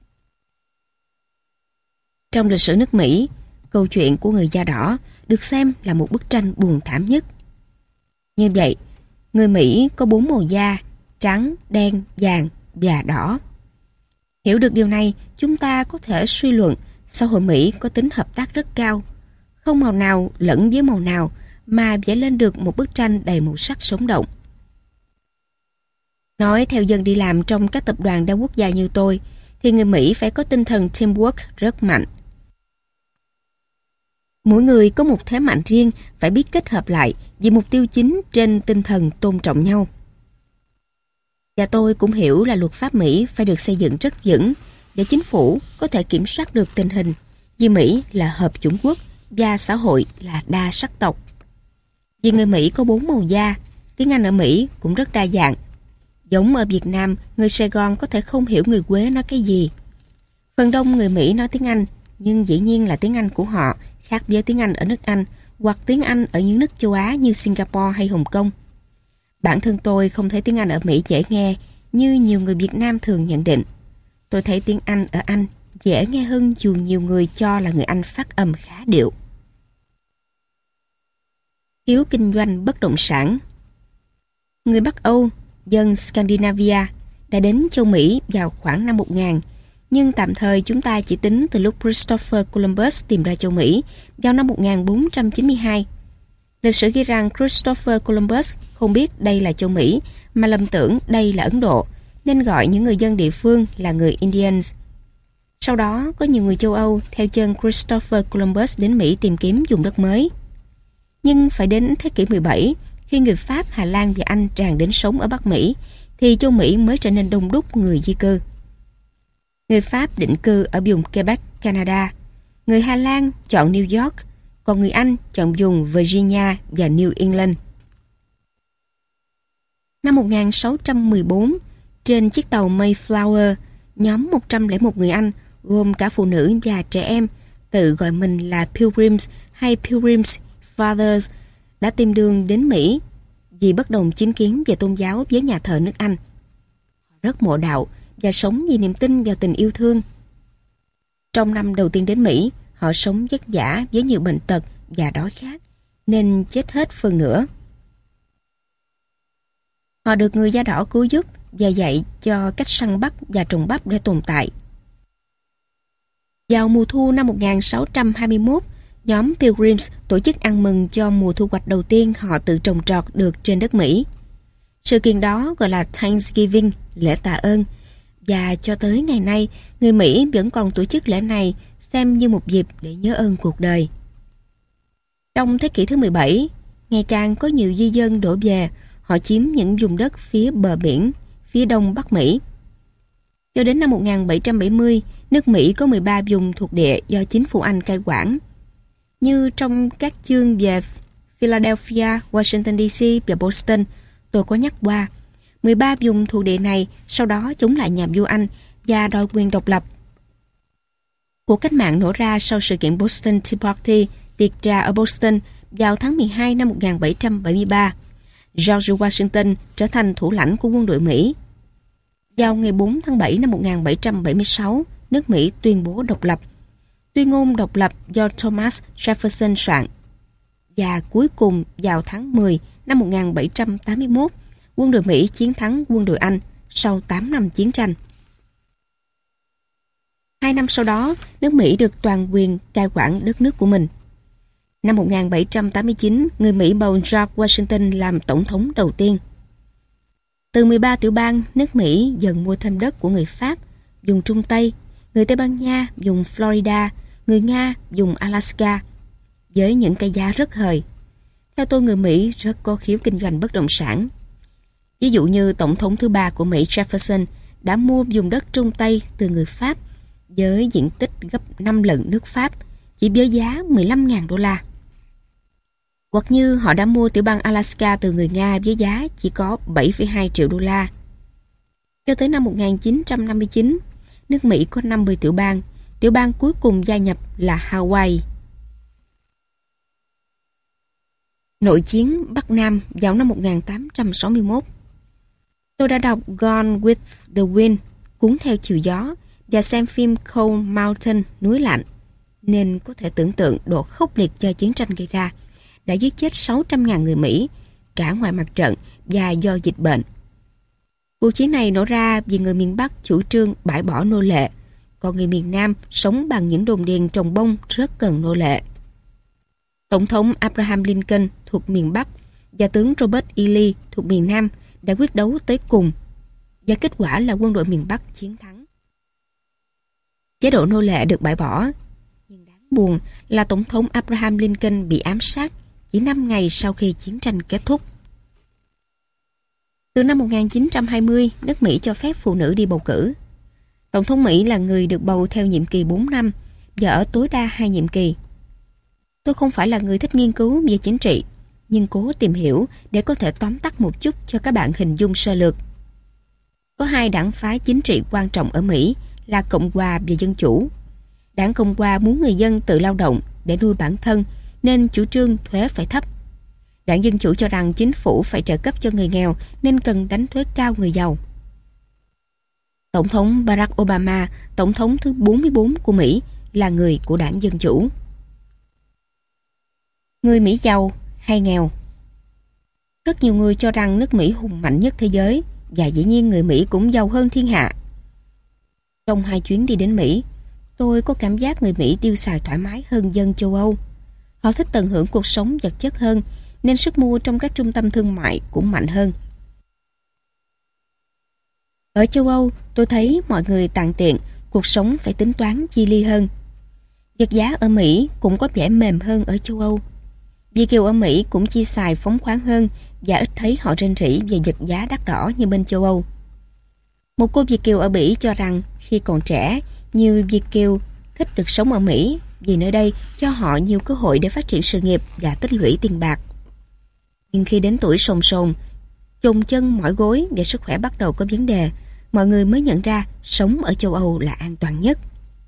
Trong lịch sử nước Mỹ, câu chuyện của người da đỏ được xem là một bức tranh buồn thảm nhất. Như vậy, người Mỹ có bốn màu da: trắng, đen, vàng và đỏ. Hiểu được điều này, chúng ta có thể suy luận xã hội Mỹ có tính hợp tác rất cao, không màu nào lẫn với màu nào mà vẽ lên được một bức tranh đầy màu sắc sống động. Nói theo dân đi làm trong các tập đoàn đa quốc gia như tôi, thì người Mỹ phải có tinh thần teamwork rất mạnh. Mỗi người có một thế mạnh riêng, phải biết kết hợp lại vì mục tiêu chính trên tinh thần tôn trọng nhau. Và tôi cũng hiểu là luật pháp Mỹ phải được xây dựng rất vững để chính phủ có thể kiểm soát được tình hình, vì Mỹ là hợp chủng quốc và xã hội là đa sắc tộc. Vì người Mỹ có bốn màu da, tiếng Anh ở Mỹ cũng rất đa dạng. Giống ở Việt Nam, người Sài Gòn có thể không hiểu người Quế nói cái gì. Phần đông người Mỹ nói tiếng Anh, nhưng dĩ nhiên là tiếng Anh của họ khác với tiếng Anh ở nước Anh hoặc tiếng Anh ở những nước châu Á như Singapore hay Hồng Kông. Bản thân tôi không thấy tiếng Anh ở Mỹ dễ nghe như nhiều người Việt Nam thường nhận định. Tôi thấy tiếng Anh ở Anh dễ nghe hơn dù nhiều người cho là người Anh phát âm khá điệu. Hiếu kinh doanh bất động sản. Người Bắc Âu, dân Scandinavia, đã đến châu Mỹ vào khoảng năm một nghìn, nhưng tạm thời chúng ta chỉ tính từ lúc Christopher Columbus tìm ra châu Mỹ vào năm một nghìn bốn trăm chín mươi hai. Lịch sử ghi rằng Christopher Columbus không biết đây là châu Mỹ mà lầm tưởng đây là Ấn Độ, nên gọi những người dân địa phương là người Indians. Sau đó có nhiều người châu Âu theo chân Christopher Columbus đến Mỹ tìm kiếm vùng đất mới. Nhưng phải đến thế kỷ mười bảy, khi người Pháp, Hà Lan và Anh tràn đến sống ở Bắc Mỹ, thì châu Mỹ mới trở nên đông đúc người di cư. Người Pháp định cư ở vùng Quebec, Canada. Người Hà Lan chọn New York, còn người Anh chọn vùng Virginia và New England. Năm một nghìn sáu trăm mười bốn, trên chiếc tàu Mayflower, nhóm một trăm lẻ một người Anh, gồm cả phụ nữ và trẻ em, tự gọi mình là Pilgrims hay Pilgrims Fathers, đã tìm đường đến Mỹ vì bất đồng chính kiến về tôn giáo với nhà thờ nước Anh. Họ rất mộ đạo và sống vì niềm tin vào tình yêu thương. Trong năm đầu tiên đến Mỹ, họ sống vất vả với nhiều bệnh tật và đói khát, nên chết hết phần nữa. Họ được người da đỏ cứu giúp và dạy cho cách săn bắt và trồng bắp để tồn tại. Vào mùa thu năm một nghìn sáu trăm hai mươi mốt, nhóm Pilgrims tổ chức ăn mừng cho mùa thu hoạch đầu tiên họ tự trồng trọt được trên đất Mỹ. Sự kiện đó gọi là Thanksgiving, lễ tạ ơn, và cho tới ngày nay, người Mỹ vẫn còn tổ chức lễ này xem như một dịp để nhớ ơn cuộc đời. Trong thế kỷ thứ mười bảy, ngày càng có nhiều di dân đổ về, họ chiếm những vùng đất phía bờ biển, phía đông Bắc Mỹ. Cho đến năm một nghìn bảy trăm bảy mươi, nước Mỹ có mười ba vùng thuộc địa do chính phủ Anh cai quản. Như trong các chương về Philadelphia, Washington D C và Boston, tôi có nhắc qua, mười ba vùng thuộc địa này sau đó chống lại nhà vua Anh và đòi quyền độc lập. Cuộc cách mạng nổ ra sau sự kiện Boston Tea Party, tiệc trà ở Boston vào tháng mười hai năm một nghìn bảy trăm bảy mươi ba. George Washington trở thành thủ lãnh của quân đội Mỹ. Vào ngày bốn tháng bảy năm một nghìn bảy trăm bảy mươi sáu, nước Mỹ tuyên bố độc lập. Tuyên ngôn độc lập do Thomas Jefferson soạn. Và cuối cùng vào tháng mười năm một nghìn bảy trăm tám mươi mốt, quân đội Mỹ chiến thắng quân đội Anh sau tám năm chiến tranh. Hai năm sau đó, nước Mỹ được toàn quyền cai quản đất nước của mình. Năm một nghìn bảy trăm tám mươi chín, người Mỹ bầu George Washington làm tổng thống đầu tiên. Từ mười ba tiểu bang, nước Mỹ dần mua thêm đất của người Pháp, vùng Trung Tây, người Tây Ban Nha dùng Florida, người Nga dùng Alaska, với những cái giá rất hời. Theo tôi, người Mỹ rất có khiếu kinh doanh bất động sản. Ví dụ như Tổng thống thứ ba của Mỹ Jefferson đã mua vùng đất Trung Tây từ người Pháp với diện tích gấp năm lần nước Pháp, chỉ với giá mười lăm nghìn đô la. Hoặc như họ đã mua tiểu bang Alaska từ người Nga với giá chỉ có bảy phẩy hai triệu đô la. Cho tới năm một nghìn chín trăm năm mươi chín, nước Mỹ có năm mươi tiểu bang, tiểu bang cuối cùng gia nhập là Hawaii. Nội chiến Bắc Nam vào năm một nghìn tám trăm sáu mươi mốt. Tôi đã đọc Gone with the Wind, cuốn theo chiều gió, và xem phim Cold Mountain, núi lạnh, nên có thể tưởng tượng độ khốc liệt do chiến tranh gây ra, đã giết chết sáu trăm nghìn người Mỹ, cả ngoài mặt trận và do dịch bệnh. Cuộc chiến này nổ ra vì người miền Bắc chủ trương bãi bỏ nô lệ, còn người miền Nam sống bằng những đồn điền trồng bông rất cần nô lệ. Tổng thống Abraham Lincoln thuộc miền Bắc và tướng Robert E. Lee thuộc miền Nam đã quyết đấu tới cùng, và kết quả là quân đội miền Bắc chiến thắng. Chế độ nô lệ được bãi bỏ, nhưng đáng buồn là Tổng thống Abraham Lincoln bị ám sát chỉ năm ngày sau khi chiến tranh kết thúc. Từ năm một nghìn chín trăm hai mươi, nước Mỹ cho phép phụ nữ đi bầu cử. Tổng thống Mỹ là người được bầu theo nhiệm kỳ bốn năm và ở tối đa hai nhiệm kỳ. Tôi không phải là người thích nghiên cứu về chính trị, nhưng cố tìm hiểu để có thể tóm tắt một chút cho các bạn hình dung sơ lược. Có hai đảng phái chính trị quan trọng ở Mỹ là Cộng hòa và Dân chủ. Đảng Cộng hòa muốn người dân tự lao động để nuôi bản thân nên chủ trương thuế phải thấp. Đảng Dân chủ cho rằng chính phủ phải trợ cấp cho người nghèo nên cần đánh thuế cao người giàu. Tổng thống Barack Obama, tổng thống thứ bốn mươi bốn của Mỹ, là người của đảng Dân chủ. Người Mỹ giàu hay nghèo? Rất nhiều người cho rằng nước Mỹ hùng mạnh nhất thế giới, và dĩ nhiên người Mỹ cũng giàu hơn thiên hạ. Trong hai chuyến đi đến Mỹ, tôi có cảm giác người Mỹ tiêu xài thoải mái hơn dân châu Âu. Họ thích tận hưởng cuộc sống vật chất hơn, nên sức mua trong các trung tâm thương mại cũng mạnh hơn. Ở châu Âu, tôi thấy mọi người tàn tiện, cuộc sống phải tính toán chi ly hơn. Vật giá ở Mỹ cũng có vẻ mềm hơn ở châu Âu. Việt kiều ở Mỹ cũng chi xài phóng khoáng hơn và ít thấy họ rên rỉ về vật giá đắt đỏ như bên châu Âu. Một cô Việt kiều ở Bỉ cho rằng khi còn trẻ, nhiều Việt kiều thích được sống ở Mỹ vì nơi đây cho họ nhiều cơ hội để phát triển sự nghiệp và tích lũy tiền bạc. Nhưng khi đến tuổi sồn sồn, chồn chân mỏi gối và sức khỏe bắt đầu có vấn đề, mọi người mới nhận ra sống ở châu Âu là an toàn nhất.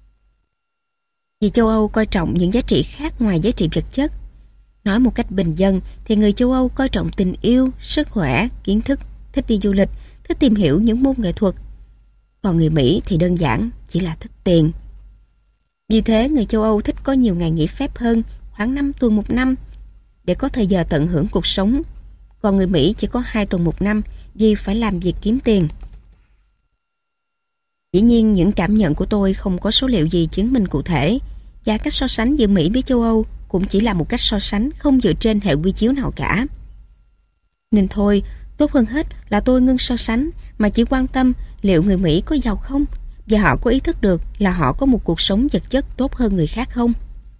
Vì châu Âu coi trọng những giá trị khác ngoài giá trị vật chất. Nói một cách bình dân thì người châu Âu coi trọng tình yêu, sức khỏe, kiến thức, thích đi du lịch, thích tìm hiểu những môn nghệ thuật. Còn người Mỹ thì đơn giản chỉ là thích tiền. Vì thế người châu Âu thích có nhiều ngày nghỉ phép hơn, khoảng năm tuần một năm, để có thời giờ tận hưởng cuộc sống. Còn người Mỹ chỉ có hai tuần một năm vì phải làm việc kiếm tiền. Dĩ nhiên những cảm nhận của tôi không có số liệu gì chứng minh cụ thể, và cách so sánh giữa Mỹ với châu Âu cũng chỉ là một cách so sánh không dựa trên hệ quy chiếu nào cả. Nên thôi, tốt hơn hết là tôi ngưng so sánh mà chỉ quan tâm liệu người Mỹ có giàu không và họ có ý thức được là họ có một cuộc sống vật chất tốt hơn người khác không.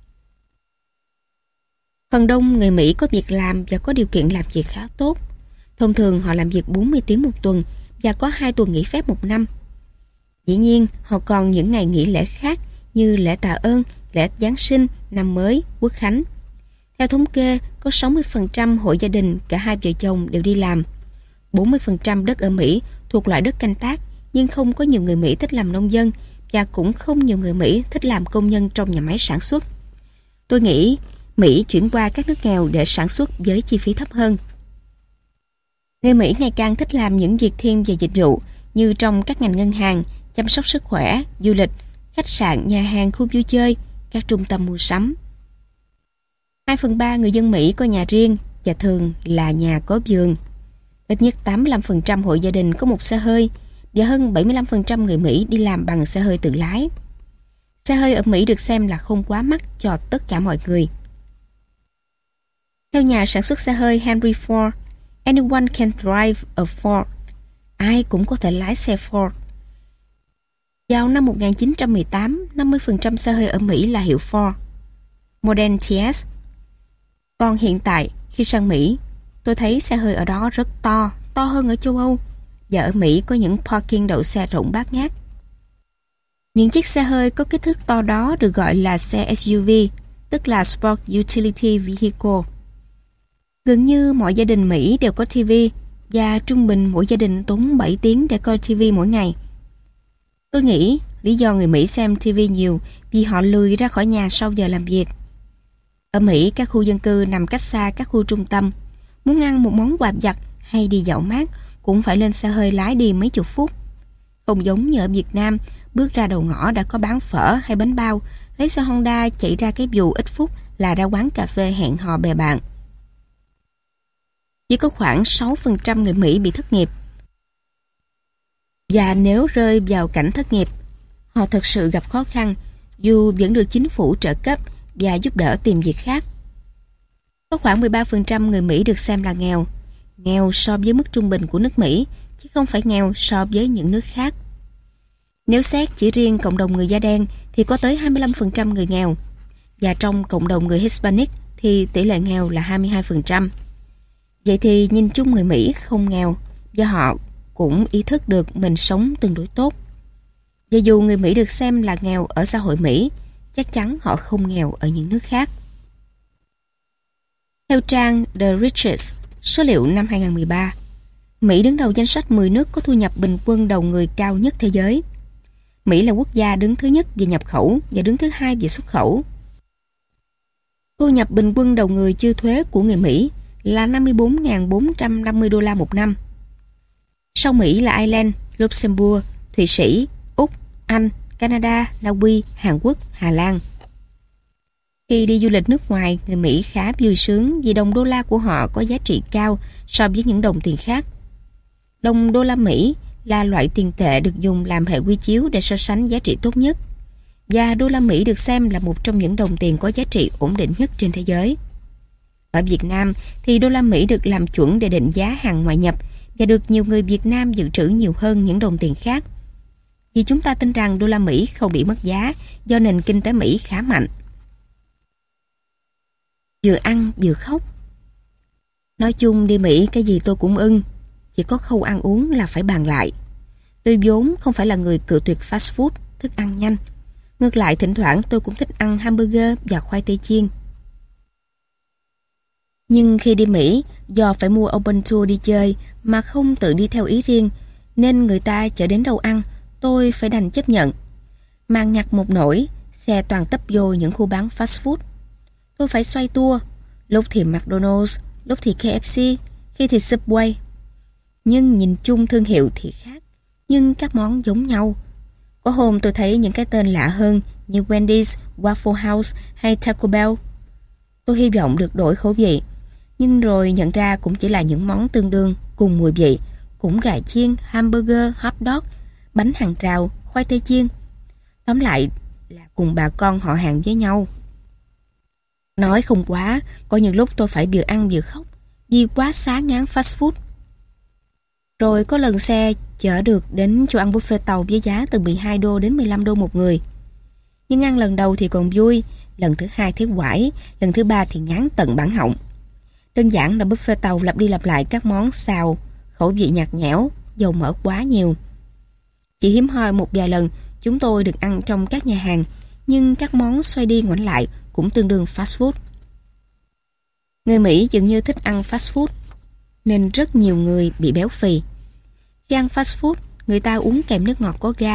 Phần đông người Mỹ có việc làm và có điều kiện làm việc khá tốt. Thông thường họ làm việc bốn mươi tiếng một tuần và có hai tuần nghỉ phép một năm. Dĩ nhiên, họ còn những ngày nghỉ lễ khác như lễ tạ ơn, lễ Giáng sinh, năm mới, Quốc khánh. Theo thống kê, có sáu mươi phần trăm hộ gia đình cả hai vợ chồng đều đi làm. bốn mươi phần trăm đất ở Mỹ thuộc loại đất canh tác, nhưng không có nhiều người Mỹ thích làm nông dân và cũng không nhiều người Mỹ thích làm công nhân trong nhà máy sản xuất. Tôi nghĩ Mỹ chuyển qua các nước nghèo để sản xuất với chi phí thấp hơn. Người Mỹ ngày càng thích làm những việc thiên về dịch vụ như trong các ngành ngân hàng, chăm sóc sức khỏe, du lịch, khách sạn, nhà hàng, khu vui chơi, các trung tâm mua sắm. hai phần ba người dân Mỹ có nhà riêng và thường là nhà có vườn. Ít nhất tám mươi lăm phần trăm hộ gia đình có một xe hơi và hơn bảy mươi lăm phần trăm người Mỹ đi làm bằng xe hơi tự lái. Xe hơi ở Mỹ được xem là không quá mắc cho tất cả mọi người. Theo nhà sản xuất xe hơi Henry Ford, anyone can drive a Ford. Ai cũng có thể lái xe Ford. Vào năm một nghìn chín trăm mười tám, năm mươi phần trăm xe hơi ở Mỹ là hiệu Ford, Model tê ét. Còn hiện tại, khi sang Mỹ, tôi thấy xe hơi ở đó rất to, to hơn ở châu Âu. Và ở Mỹ có những parking đậu xe rộng bát ngát. Những chiếc xe hơi có kích thước to đó được gọi là xe ét u vê, tức là Sport Utility Vehicle. Gần như mọi gia đình Mỹ đều có ti vi và trung bình mỗi gia đình tốn bảy tiếng để coi ti vi mỗi ngày. Tôi nghĩ lý do người Mỹ xem ti vi nhiều vì họ lười ra khỏi nhà sau giờ làm việc. Ở Mỹ, các khu dân cư nằm cách xa các khu trung tâm. Muốn ăn một món quà vặt hay đi dạo mát cũng phải lên xe hơi lái đi mấy chục phút. Không giống như ở Việt Nam, bước ra đầu ngõ đã có bán phở hay bánh bao, lấy xe Honda chạy ra cái view ít phút là ra quán cà phê hẹn hò bè bạn. Chỉ có khoảng sáu phần trăm người Mỹ bị thất nghiệp. Và nếu rơi vào cảnh thất nghiệp, họ thực sự gặp khó khăn dù vẫn được chính phủ trợ cấp và giúp đỡ tìm việc khác. Có khoảng mười ba phần trăm người Mỹ được xem là nghèo, nghèo so với mức trung bình của nước Mỹ, chứ không phải nghèo so với những nước khác. Nếu xét chỉ riêng cộng đồng người da đen thì có tới hai mươi lăm phần trăm người nghèo, và trong cộng đồng người Hispanic thì tỷ lệ nghèo là hai mươi hai phần trăm. Vậy thì nhìn chung người Mỹ không nghèo, và họ cũng ý thức được mình sống tương đối tốt. Và dù người Mỹ được xem là nghèo ở xã hội Mỹ, chắc chắn họ không nghèo ở những nước khác. Theo trang The Richest, số liệu năm hai không một ba, Mỹ đứng đầu danh sách mười nước có thu nhập bình quân đầu người cao nhất thế giới. Mỹ là quốc gia đứng thứ nhất về nhập khẩu và đứng thứ hai về xuất khẩu. Thu nhập bình quân đầu người chưa thuế của người Mỹ là năm mươi bốn nghìn bốn trăm năm mươi đô la một năm. Sau Mỹ là Ireland, Luxembourg, Thụy Sĩ, Úc, Anh, Canada, Na Uy, Hàn Quốc, Hà Lan. Khi đi du lịch nước ngoài, người Mỹ khá vui sướng vì đồng đô la của họ có giá trị cao so với những đồng tiền khác. Đồng đô la Mỹ là loại tiền tệ được dùng làm hệ quy chiếu để so sánh giá trị tốt nhất. Và đô la Mỹ được xem là một trong những đồng tiền có giá trị ổn định nhất trên thế giới. Ở Việt Nam thì đô la Mỹ được làm chuẩn để định giá hàng ngoại nhập và được nhiều người Việt Nam dự trữ nhiều hơn những đồng tiền khác. Vì chúng ta tin rằng đô la Mỹ không bị mất giá do nền kinh tế Mỹ khá mạnh. Vừa ăn vừa khóc. Nói chung đi Mỹ cái gì tôi cũng ưng, chỉ có khâu ăn uống là phải bàn lại. Tôi vốn không phải là người cự tuyệt fast food, thức ăn nhanh. Ngược lại thỉnh thoảng tôi cũng thích ăn hamburger và khoai tây chiên. Nhưng khi đi Mỹ, do phải mua open tour đi chơi mà không tự đi theo ý riêng, nên người ta chở đến đâu ăn, tôi phải đành chấp nhận. Mang nhặt một nỗi, xe toàn tấp vô những khu bán fast food. Tôi phải xoay tua, lúc thì McDonald's, lúc thì ca ép xê, khi thì Subway. Nhưng nhìn chung thương hiệu thì khác, nhưng các món giống nhau. Có hôm tôi thấy những cái tên lạ hơn như Wendy's, Waffle House hay Taco Bell. Tôi hy vọng được đổi khẩu vị, nhưng rồi nhận ra cũng chỉ là những món tương đương, cùng mùi vị, cũng gà chiên, hamburger, hot dog, bánh hàng rào, khoai tây chiên. Tóm lại là cùng bà con họ hàng với nhau. Nói không quá, có những lúc tôi phải vừa ăn vừa khóc vì quá xá ngán fast food. Rồi có lần xe chở được đến chỗ ăn buffet tàu với giá từ mười hai đô đến mười lăm đô một người. Nhưng ăn lần đầu thì còn vui, lần thứ hai thấy quải, lần thứ ba thì ngán tận bản họng. Đơn giản là buffet tàu lặp đi lặp lại các món xào, khẩu vị nhạt nhẽo, dầu mỡ quá nhiều. Chỉ hiếm hoi một vài lần chúng tôi được ăn trong các nhà hàng, nhưng các món xoay đi ngoảnh lại cũng tương đương fast food. Người Mỹ dường như thích ăn fast food, nên rất nhiều người bị béo phì. Khi ăn fast food, người ta uống kèm nước ngọt có ga,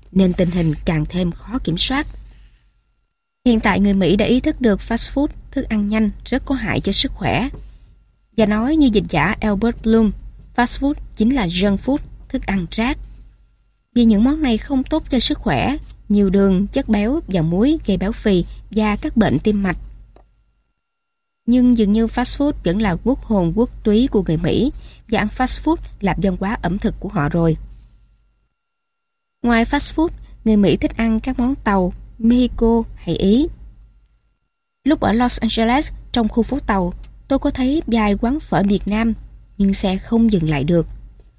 nên tình hình càng thêm khó kiểm soát. Hiện tại người Mỹ đã ý thức được fast food, thức ăn nhanh rất có hại cho sức khỏe. Và nói như dịch giả Albert Bloom, fast food chính là junk food, thức ăn rác. Vì những món này không tốt cho sức khỏe, nhiều đường, chất béo và muối gây béo phì và các bệnh tim mạch. Nhưng dường như fast food vẫn là quốc hồn quốc túy của người Mỹ và ăn fast food là văn hóa ẩm thực của họ rồi. Ngoài fast food, người Mỹ thích ăn các món tàu, Mexico hay Ý. Lúc ở Los Angeles, trong khu phố tàu, tôi có thấy vài quán phở Việt Nam, nhưng xe không dừng lại được.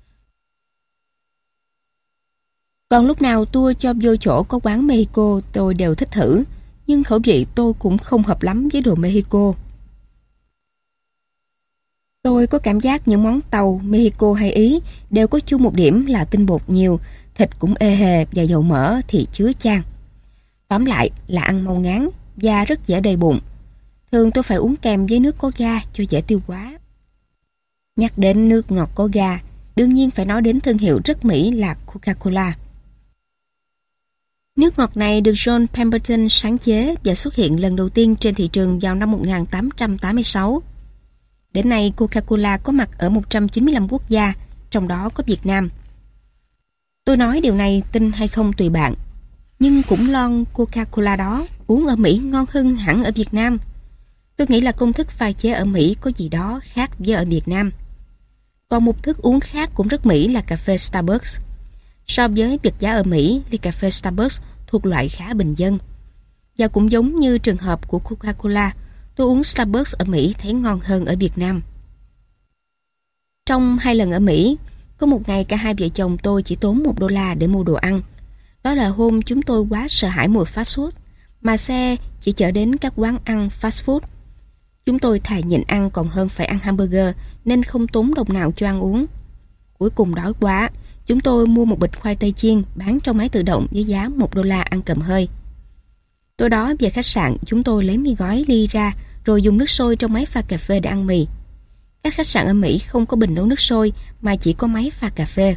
Còn lúc nào tour cho vô chỗ có quán Mexico, tôi đều thích thử, nhưng khẩu vị tôi cũng không hợp lắm với đồ Mexico. Tôi có cảm giác những món tàu Mexico hay Ý đều có chung một điểm là tinh bột nhiều, thịt cũng ê hề và dầu mỡ thì chứa chan. Tóm lại là ăn mau ngán và rất dễ đầy bụng. Thường tôi phải uống kèm với nước có ga cho dễ tiêu hóa. Nhắc đến nước ngọt có ga, đương nhiên phải nói đến thương hiệu rất Mỹ là Coca-Cola. Nước ngọt này được John Pemberton sáng chế và xuất hiện lần đầu tiên trên thị trường vào năm một nghìn tám trăm tám mươi sáu. Đến nay, Coca-Cola có mặt ở một trăm chín mươi lăm quốc gia, trong đó có Việt Nam. Tôi nói điều này tin hay không tùy bạn, nhưng cũng lon Coca-Cola đó uống ở Mỹ ngon hơn hẳn ở Việt Nam. Tôi nghĩ là công thức pha chế ở Mỹ có gì đó khác với ở Việt Nam. Còn một thức uống khác cũng rất Mỹ là cà phê Starbucks. So với việc giá ở Mỹ, ly cà phê Starbucks thuộc loại khá bình dân. Và cũng giống như trường hợp của Coca-Cola, tôi uống Starbucks ở Mỹ thấy ngon hơn ở Việt Nam. Trong hai lần ở Mỹ, có một ngày cả hai vợ chồng tôi chỉ tốn một đô la để mua đồ ăn. Đó là hôm chúng tôi quá sợ hãi mùi fast food, mà xe chỉ chở đến các quán ăn fast food. Chúng tôi thà nhịn ăn còn hơn phải ăn hamburger, nên không tốn đồng nào cho ăn uống. Cuối cùng đói quá, chúng tôi mua một bịch khoai tây chiên bán trong máy tự động với giá một đô la ăn cầm hơi. Tối đó về khách sạn, chúng tôi lấy mì gói ly ra rồi dùng nước sôi trong máy pha cà phê để ăn mì. Các khách sạn ở Mỹ không có bình nấu nước sôi mà chỉ có máy pha cà phê.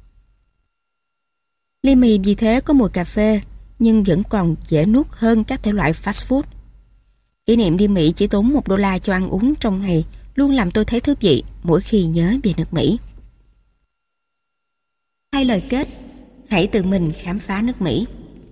Ly mì vì thế có mùi cà phê nhưng vẫn còn dễ nuốt hơn các thể loại fast food. Kỷ niệm đi Mỹ chỉ tốn một đô la cho ăn uống trong ngày luôn làm tôi thấy thú vị mỗi khi nhớ về nước Mỹ. Hai lời kết: hãy tự mình khám phá nước Mỹ.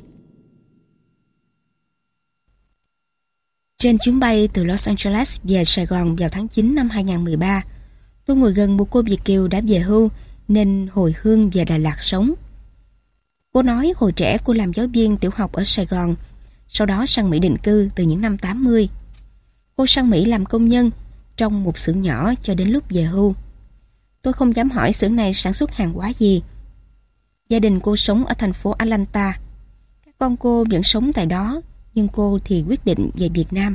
Trên chuyến bay từ Los Angeles về Sài Gòn vào tháng chín năm hai nghìn không trăm mười ba, tôi ngồi gần một cô Việt kiều đã về hưu nên hồi hương về Đà Lạt sống. Cô nói hồi trẻ cô làm giáo viên tiểu học ở Sài Gòn, sau đó sang Mỹ định cư từ những năm tám mươi. Cô sang Mỹ làm công nhân trong một xưởng nhỏ cho đến lúc về hưu. Tôi không dám hỏi xưởng này sản xuất hàng hóa gì. Gia đình cô sống ở thành phố Atlanta. Các con cô vẫn sống tại đó, nhưng cô thì quyết định về Việt Nam.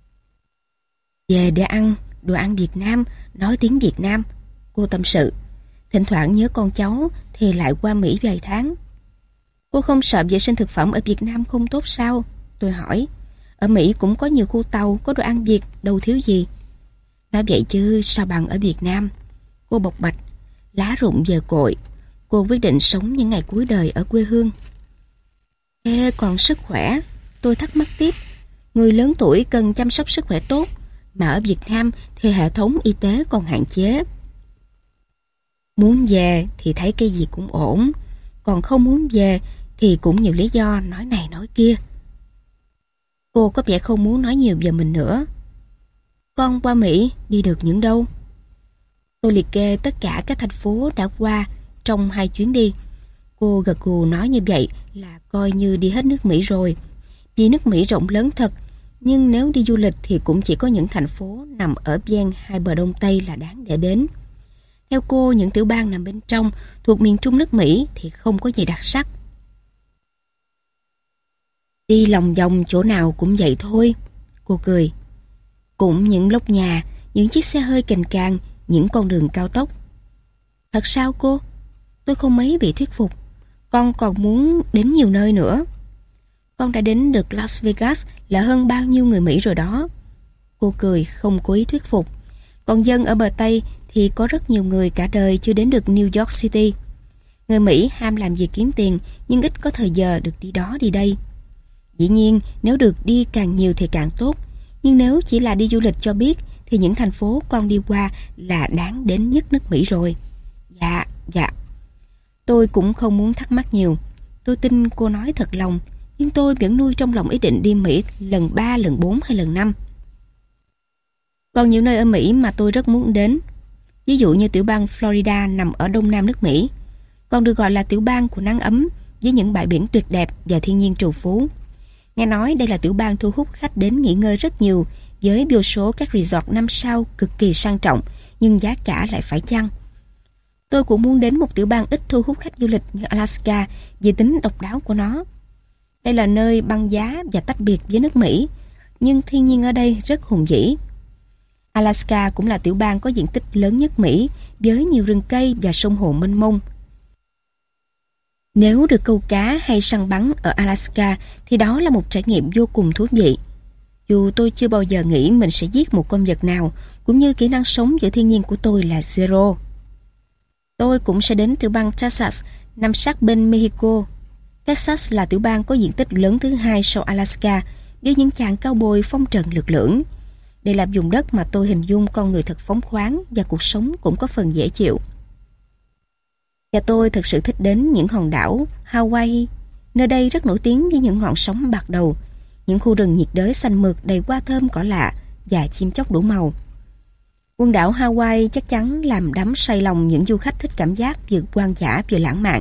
Về để ăn đồ ăn Việt Nam, nói tiếng Việt Nam, cô tâm sự. Thỉnh thoảng nhớ con cháu thì lại qua Mỹ vài tháng. Cô không sợ vệ sinh thực phẩm ở Việt Nam không tốt sao? Tôi hỏi. Ở Mỹ cũng có nhiều khu tàu có đồ ăn Việt, đâu thiếu gì. Nói vậy chứ sao bằng ở Việt Nam? Cô bộc bạch. Lá rụng về cội. Cô quyết định sống những ngày cuối đời ở quê hương. Ê, còn sức khỏe? Tôi thắc mắc tiếp. Người lớn tuổi cần chăm sóc sức khỏe tốt, mà ở Việt Nam thì hệ thống y tế còn hạn chế. Muốn về thì thấy cái gì cũng ổn, còn không muốn về thì cũng nhiều lý do nói này nói kia. Cô có vẻ không muốn nói nhiều về mình nữa. Con qua Mỹ đi được những đâu? Tôi liệt kê tất cả các thành phố đã qua trong hai chuyến đi. Cô gật gù nói như vậy là coi như đi hết nước Mỹ rồi. Vì nước Mỹ rộng lớn thật, nhưng nếu đi du lịch thì cũng chỉ có những thành phố nằm ở ven hai bờ Đông Tây là đáng để đến. Theo cô, những tiểu bang nằm bên trong thuộc miền Trung nước Mỹ thì không có gì đặc sắc. Đi lòng vòng chỗ nào cũng vậy thôi. Cô cười. Cũng những lốc nhà, những chiếc xe hơi cành càng, những con đường cao tốc. Thật sao cô? Tôi không mấy bị thuyết phục. Con còn muốn đến nhiều nơi nữa. Con đã đến được Las Vegas là hơn bao nhiêu người Mỹ rồi đó. Cô cười không cố ý thuyết phục. Còn dân ở bờ Tây thì có rất nhiều người cả đời chưa đến được New York City. Người Mỹ ham làm việc kiếm tiền, nhưng ít có thời giờ được đi đó đi đây. Dĩ nhiên, nếu được đi càng nhiều thì càng tốt. Nhưng nếu chỉ là đi du lịch cho biết, thì những thành phố con đi qua là đáng đến nhất nước Mỹ rồi. Dạ, dạ. Tôi cũng không muốn thắc mắc nhiều. Tôi tin cô nói thật lòng, nhưng tôi vẫn nuôi trong lòng ý định đi Mỹ lần ba, lần bốn hay lần năm. Còn nhiều nơi ở Mỹ mà tôi rất muốn đến. Ví dụ như tiểu bang Florida nằm ở đông nam nước Mỹ, còn được gọi là tiểu bang của nắng ấm với những bãi biển tuyệt đẹp và thiên nhiên trù phú. Nghe nói đây là tiểu bang thu hút khách đến nghỉ ngơi rất nhiều, với vô số các resort năm sao cực kỳ sang trọng, nhưng giá cả lại phải chăng. Tôi cũng muốn đến một tiểu bang ít thu hút khách du lịch như Alaska vì tính độc đáo của nó. Đây là nơi băng giá và tách biệt với nước Mỹ, nhưng thiên nhiên ở đây rất hùng vĩ. Alaska cũng là tiểu bang có diện tích lớn nhất Mỹ, với nhiều rừng cây và sông hồ mênh mông. Nếu được câu cá hay săn bắn ở Alaska thì đó là một trải nghiệm vô cùng thú vị. Dù tôi chưa bao giờ nghĩ mình sẽ giết một con vật nào, cũng như kỹ năng sống giữa thiên nhiên của tôi là zero. Tôi cũng sẽ đến tiểu bang Texas, nằm sát bên Mexico. Texas là tiểu bang có diện tích lớn thứ hai sau Alaska, với những chàng cao bồi phong trần lực lưỡng. Đây là vùng đất mà tôi hình dung con người thật phóng khoáng và cuộc sống cũng có phần dễ chịu. Và tôi thực sự thích đến những hòn đảo Hawaii. Nơi đây rất nổi tiếng với những ngọn sóng bạc đầu, những khu rừng nhiệt đới xanh mượt đầy hoa thơm cỏ lạ và chim chóc đủ màu. Quần đảo Hawaii chắc chắn làm đắm say lòng những du khách thích cảm giác vừa hoang dã vừa lãng mạn.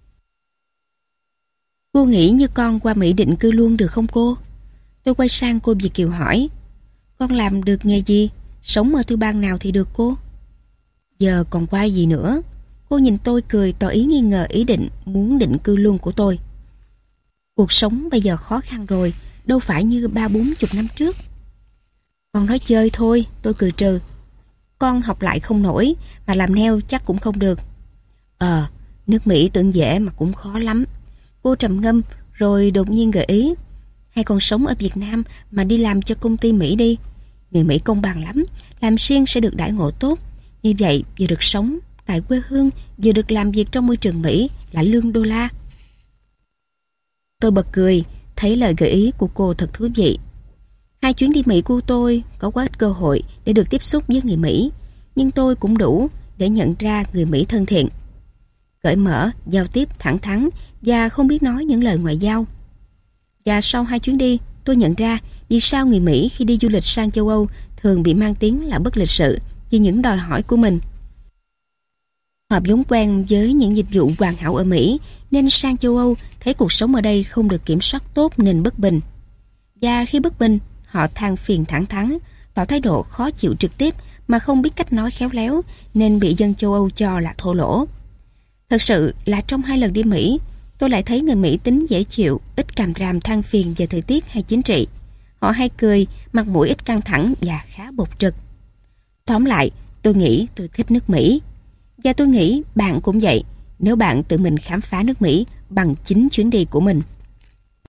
Cô nghĩ như con qua Mỹ định cư luôn được không cô? Tôi quay sang cô Việt Kiều hỏi. Con làm được nghề gì? Sống ở tiểu bang nào thì được cô? Giờ còn qua gì nữa? Cô nhìn tôi cười tỏ ý nghi ngờ ý định muốn định cư luôn của tôi. Cuộc sống bây giờ khó khăn rồi, đâu phải như ba bốn chục năm trước. Con nói chơi thôi, tôi cười trừ. Con học lại không nổi, mà làm neo chắc cũng không được. Ờ, nước Mỹ tưởng dễ mà cũng khó lắm. Cô trầm ngâm rồi đột nhiên gợi ý. Hay con sống ở Việt Nam mà đi làm cho công ty Mỹ đi. Người Mỹ công bằng lắm, làm siêng sẽ được đãi ngộ tốt. Như vậy vừa được sống tại quê hương, vừa được làm việc trong môi trường Mỹ, lãnh lương đô la. Tôi bật cười, thấy lời gợi ý của cô thật thú vị. Hai chuyến đi Mỹ của tôi có quá ít cơ hội để được tiếp xúc với người Mỹ, nhưng tôi cũng đủ để nhận ra người Mỹ thân thiện, cởi mở, giao tiếp thẳng thắn và không biết nói những lời ngoại giao. Và sau hai chuyến đi, tôi nhận ra vì sao người Mỹ khi đi du lịch sang châu Âu thường bị mang tiếng là bất lịch sự vì những đòi hỏi của mình. Họ vốn quen với những dịch vụ hoàn hảo ở Mỹ, nên sang châu Âu thấy cuộc sống ở đây không được kiểm soát tốt nên bất bình. Và khi bất bình, họ than phiền thẳng thắn, tỏ thái độ khó chịu trực tiếp mà không biết cách nói khéo léo, nên bị dân châu Âu cho là thô lỗ. Thật sự là trong hai lần đi Mỹ, tôi lại thấy người Mỹ tính dễ chịu, ít càm ràm than phiền về thời tiết hay chính trị. Họ hay cười, mặt mũi ít căng thẳng và khá bộc trực. Tóm lại, tôi nghĩ tôi thích nước Mỹ. Và tôi nghĩ bạn cũng vậy, nếu bạn tự mình khám phá nước Mỹ bằng chính chuyến đi của mình.